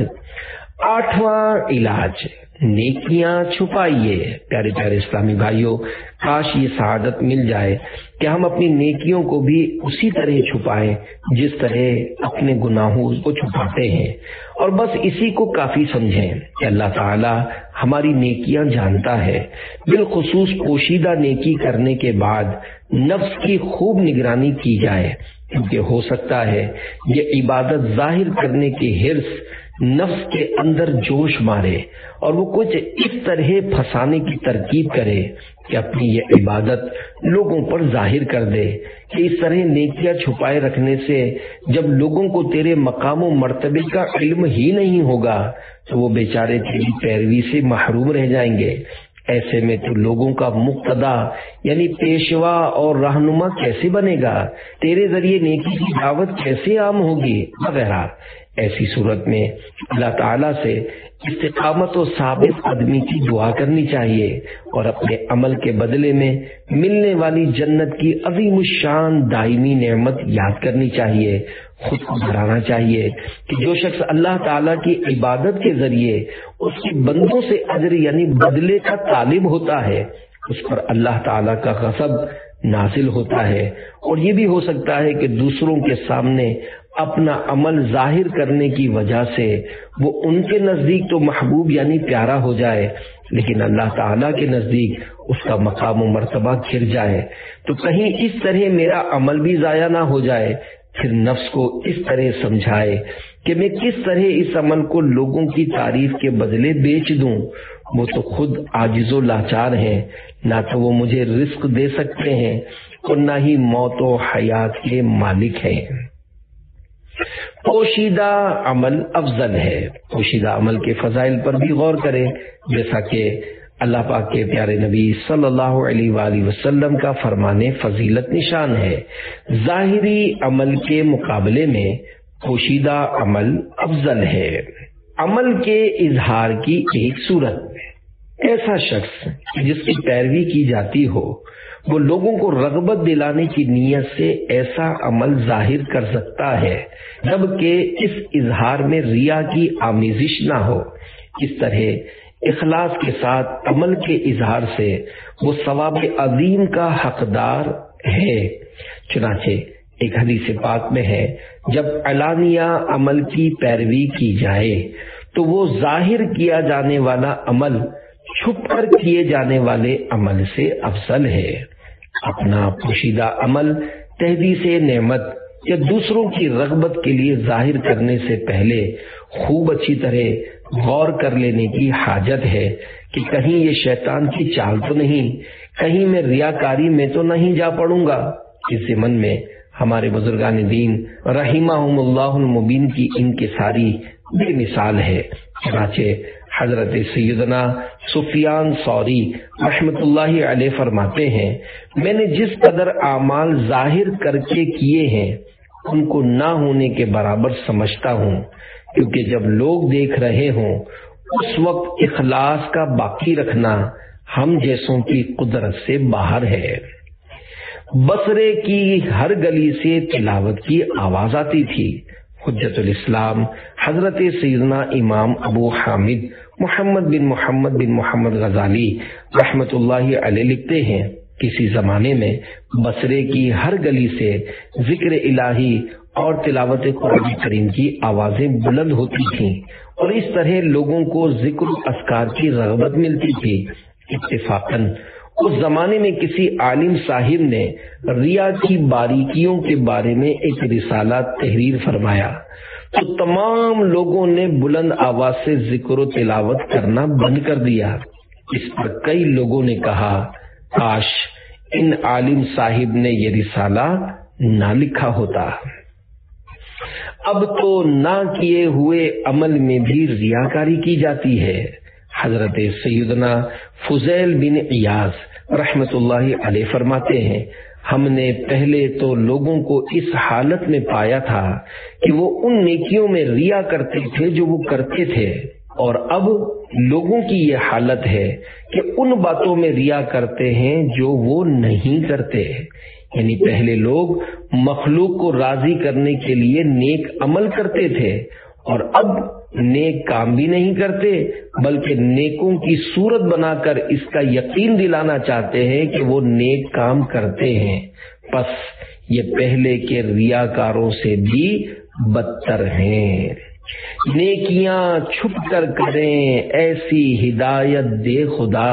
آٹھواں علاج، نیکیاں چھپائیے۔ پیارے پیارے اسلامی بھائیوں، کاش یہ سعادت مل جائے کہ ہم اپنی نیکیوں کو بھی اسی طرح چھپائیں جس طرح اپنے گناہوں کو چھپاتے ہیں، اور بس اسی کو کافی سمجھیں کہ اللہ تعالی ہماری نیکیاں جانتا ہے۔ بالخصوص پوشیدہ نیکی کرنے کے بعد نفس کی خوب نگرانی کی جائے، کیونکہ ہو سکتا ہے یہ عبادت ظاہر کرنے کی حرص نفس کے اندر جوش مارے اور وہ کچھ اس طرح پھنسانے کی ترکیب کرے کہ اپنی یہ عبادت لوگوں پر ظاہر کر دے، کہ اس طرح نیکیاں چھپائے رکھنے سے جب لوگوں کو تیرے مقام و مرتبے کا علم ہی نہیں ہوگا تو وہ بیچارے تیری پیروی سے محروم رہ جائیں گے۔ ایسے میں تو لوگوں کا مقتدا یعنی پیشوا اور رہنما کیسے بنے گا، تیرے ذریعے نیکی کی دعوت کیسے عام ہوگی وغیرہ۔ ایسی صورت میں اللہ تعالیٰ سے استقامت و ثابت قدمی کی دعا کرنی چاہیے، اور اپنے عمل کے بدلے میں ملنے والی جنت کی عظیم الشان دائمی نعمت یاد کرنی چاہیے۔ خود کو ڈرانا چاہیے کہ جو شخص اللہ تعالیٰ کی عبادت کے ذریعے اس کے بندوں سے اجر یعنی بدلے کا طالب ہوتا ہے، اس پر اللہ تعالیٰ کا غضب نازل ہوتا ہے، اور یہ بھی ہو سکتا ہے کہ دوسروں کے سامنے اپنا عمل ظاہر کرنے کی وجہ سے وہ ان کے نزدیک تو محبوب یعنی پیارا ہو جائے، لیکن اللہ تعالیٰ کے نزدیک اس کا مقام و مرتبہ گر جائے۔ تو کہیں اس طرح میرا عمل بھی ضائع نہ ہو جائے۔ پھر نفس کو اس طرح سمجھائے کہ میں کس طرح اس عمل کو لوگوں کی تعریف کے بدلے بیچ دوں، وہ تو خود عاجز و لاچار ہیں، نہ تو وہ مجھے رزق دے سکتے ہیں اور نہ ہی موت و حیات کے مالک ہیں۔ پوشیدہ عمل افضل ہے۔ پوشیدہ عمل کے فضائل پر بھی غور کریں، جیسا کہ اللہ پاک کے پیارے نبی صلی اللہ علیہ وآلہ وسلم کا فرمان فضیلت نشان ہے، ظاہری عمل کے مقابلے میں پوشیدہ عمل افضل ہے۔ عمل کے اظہار کی ایک صورت، ایسا شخص جس کی پیروی کی جاتی ہو وہ لوگوں کو رغبت دلانے کی نیت سے ایسا عمل ظاہر کر سکتا ہے جبکہ اس اظہار میں ریا کی آمیزش نہ ہو۔ اس طرح اخلاص کے ساتھ عمل کے اظہار سے وہ ثواب عظیم کا حقدار ہے۔ چنانچہ ایک حدیث پاک میں ہے، جب علانیہ عمل کی پیروی کی جائے تو وہ ظاہر کیا جانے والا عمل چھپ کر کیے جانے والے عمل سے افضل ہے۔ اپنا پوشیدہ عمل تحدیث نعمت یا دوسروں کی رغبت کے لیے ظاہر کرنے سے پہلے خوب اچھی طرح غور کر لینے کی حاجت ہے کہ کہیں یہ شیطان کی چال تو نہیں، کہیں میں ریاکاری میں تو نہیں جا پڑوں گا۔ اس ضمن میں ہمارے بزرگان دین رحمہم اللہ المبین کی انکساری بے مثال ہے۔ چنانچہ حضرت سیدنا سفیان ثوری رحمت اللہ علیہ فرماتے ہیں، میں نے جس قدر اعمال ظاہر کر کے کیے ہیں ان کو نہ ہونے کے برابر سمجھتا ہوں، کیونکہ جب لوگ دیکھ رہے ہوں اس وقت اخلاص کا باقی رکھنا ہم جیسوں کی قدرت سے باہر ہے۔ بصرے کی ہر گلی سے تلاوت کی آواز آتی تھی۔ حجت الاسلام حضرت سیدنا امام ابو حامد محمد بن محمد بن محمد غزالی رحمت اللہ علیہ لکھتے ہیں، کسی زمانے میں بصرے کی ہر گلی سے ذکر الہی اور تلاوت قرآن کریم کی آوازیں بلند ہوتی تھیں اور اس طرح لوگوں کو ذکر اذکار کی رغبت ملتی تھی۔ اتفاقاً اس زمانے میں کسی عالم صاحب نے ریا کی باریکیوں کے بارے میں ایک رسالہ تحریر فرمایا تو تمام لوگوں نے بلند آواز سے ذکر و تلاوت کرنا بند کر دیا۔ اس پر کئی لوگوں نے کہا، کاش ان عالم صاحب نے یہ رسالہ نہ لکھا ہوتا۔ اب تو نہ کیے ہوئے عمل میں بھی ریاکاری کی جاتی ہے۔ حضرت سیدنا فضیل بن عیاض رحمت اللہ علیہ فرماتے ہیں، ہم نے پہلے تو لوگوں کو اس حالت میں پایا تھا کہ وہ ان نیکیوں میں ریا کرتے تھے جو وہ کرتے تھے، اور اب لوگوں کی یہ حالت ہے کہ ان باتوں میں ریا کرتے ہیں جو وہ نہیں کرتے۔ یعنی پہلے لوگ مخلوق کو راضی کرنے کے لیے نیک عمل کرتے تھے اور اب نیک کام بھی نہیں کرتے، بلکہ نیکوں کی صورت بنا کر اس کا یقین دلانا چاہتے ہیں کہ وہ نیک کام کرتے ہیں۔ پس یہ پہلے کے ریاکاروں سے بھی بدتر ہیں۔ نیکیاں چھپ کر کریں ایسی ہدایت دے خدا،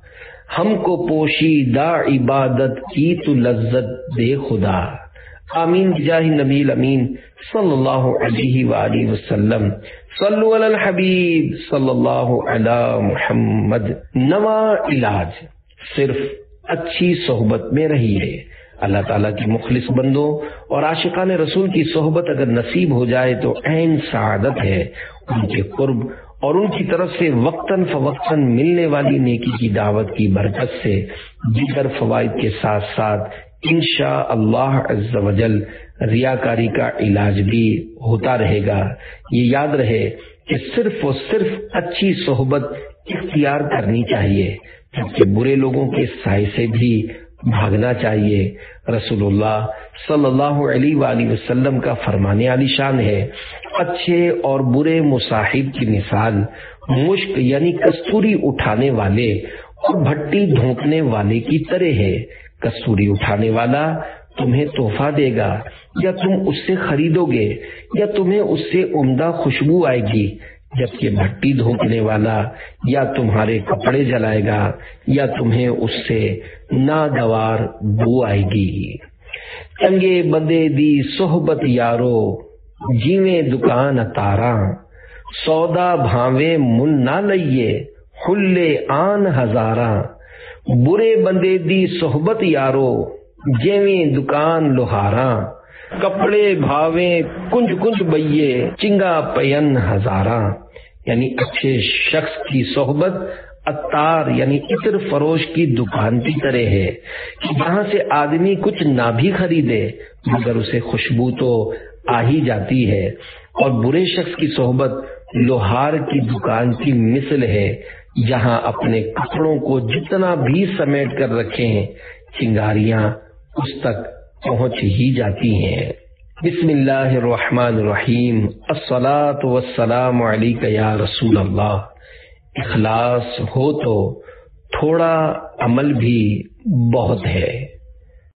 ہم کو پوشیدہ عبادت کی تو لذت دے خدا۔ آمین بجاہ نبی الامین صلی اللہ علیہ وآلہ وسلم۔ صلو علی الحبیب صلی اللہ علی محمد۔ نواں علاج، صرف اچھی صحبت میں رہیے۔ اللہ تعالیٰ کی مخلص بندوں اور عاشقان رسول کی صحبت اگر نصیب ہو جائے تو عین سعادت ہے۔ ان کے قرب اور ان کی طرف سے وقتاً فوقتاً ملنے والی نیکی کی دعوت کی برکت سے دیگر فوائد کے ساتھ ساتھ انشاء اللہ عز و جل ریاکاری کا علاج بھی ہوتا رہے گا۔ یہ یاد رہے کہ صرف اور صرف اچھی صحبت اختیار کرنی چاہیے، جبکہ برے لوگوں کے سائے سے بھی بھاگنا چاہیے۔ رسول اللہ صلی اللہ علیہ وآلہ وسلم کا فرمان عالی شان ہے، اچھے اور برے مصاحب کی مثال مشک یعنی کستوری اٹھانے والے اور بھٹی دھونکنے والے کی طرح ہے۔ کستوری اٹھانے والا تمہیں تحفہ دے گا یا تم اس سے خریدو گے یا تمہیں اس سے عمدہ خوشبو آئے گی، جبکہ بھٹی دھونکنے والا یا تمہارے کپڑے جلائے گا یا تمہیں اس سے ناگوار بو آئے گی۔ چنگے بندے دی صحبت یارو جیویں دکان تاراں، سودا بھاویں من نہ لئیے حلے آن ہزاراں۔ برے بندے دی صحبت یارو جیویں دکان لوہاراں، کپڑے بھاویں کنج کنج بئیے، چنگا پین ہزاراں، یعنی اچھے شخص کی صحبت عطار یعنی عطر فروش کی دکان کی طرح ہے کہ جہاں سے آدمی کچھ نہ بھی خریدے مگر اسے خوشبو تو آ ہی جاتی ہے، اور برے شخص کی صحبت لوہار کی دکان کی مثل ہے جہاں اپنے کپڑوں کو جتنا بھی سمیٹ کر رکھیں چنگاریاں اس تک پہنچ ہی جاتی ہیں۔ بسم اللہ الرحمن الرحیم، الصلاۃ والسلام علیک یا رسول اللہ۔ اخلاص ہو تو تھوڑا عمل بھی بہت ہے۔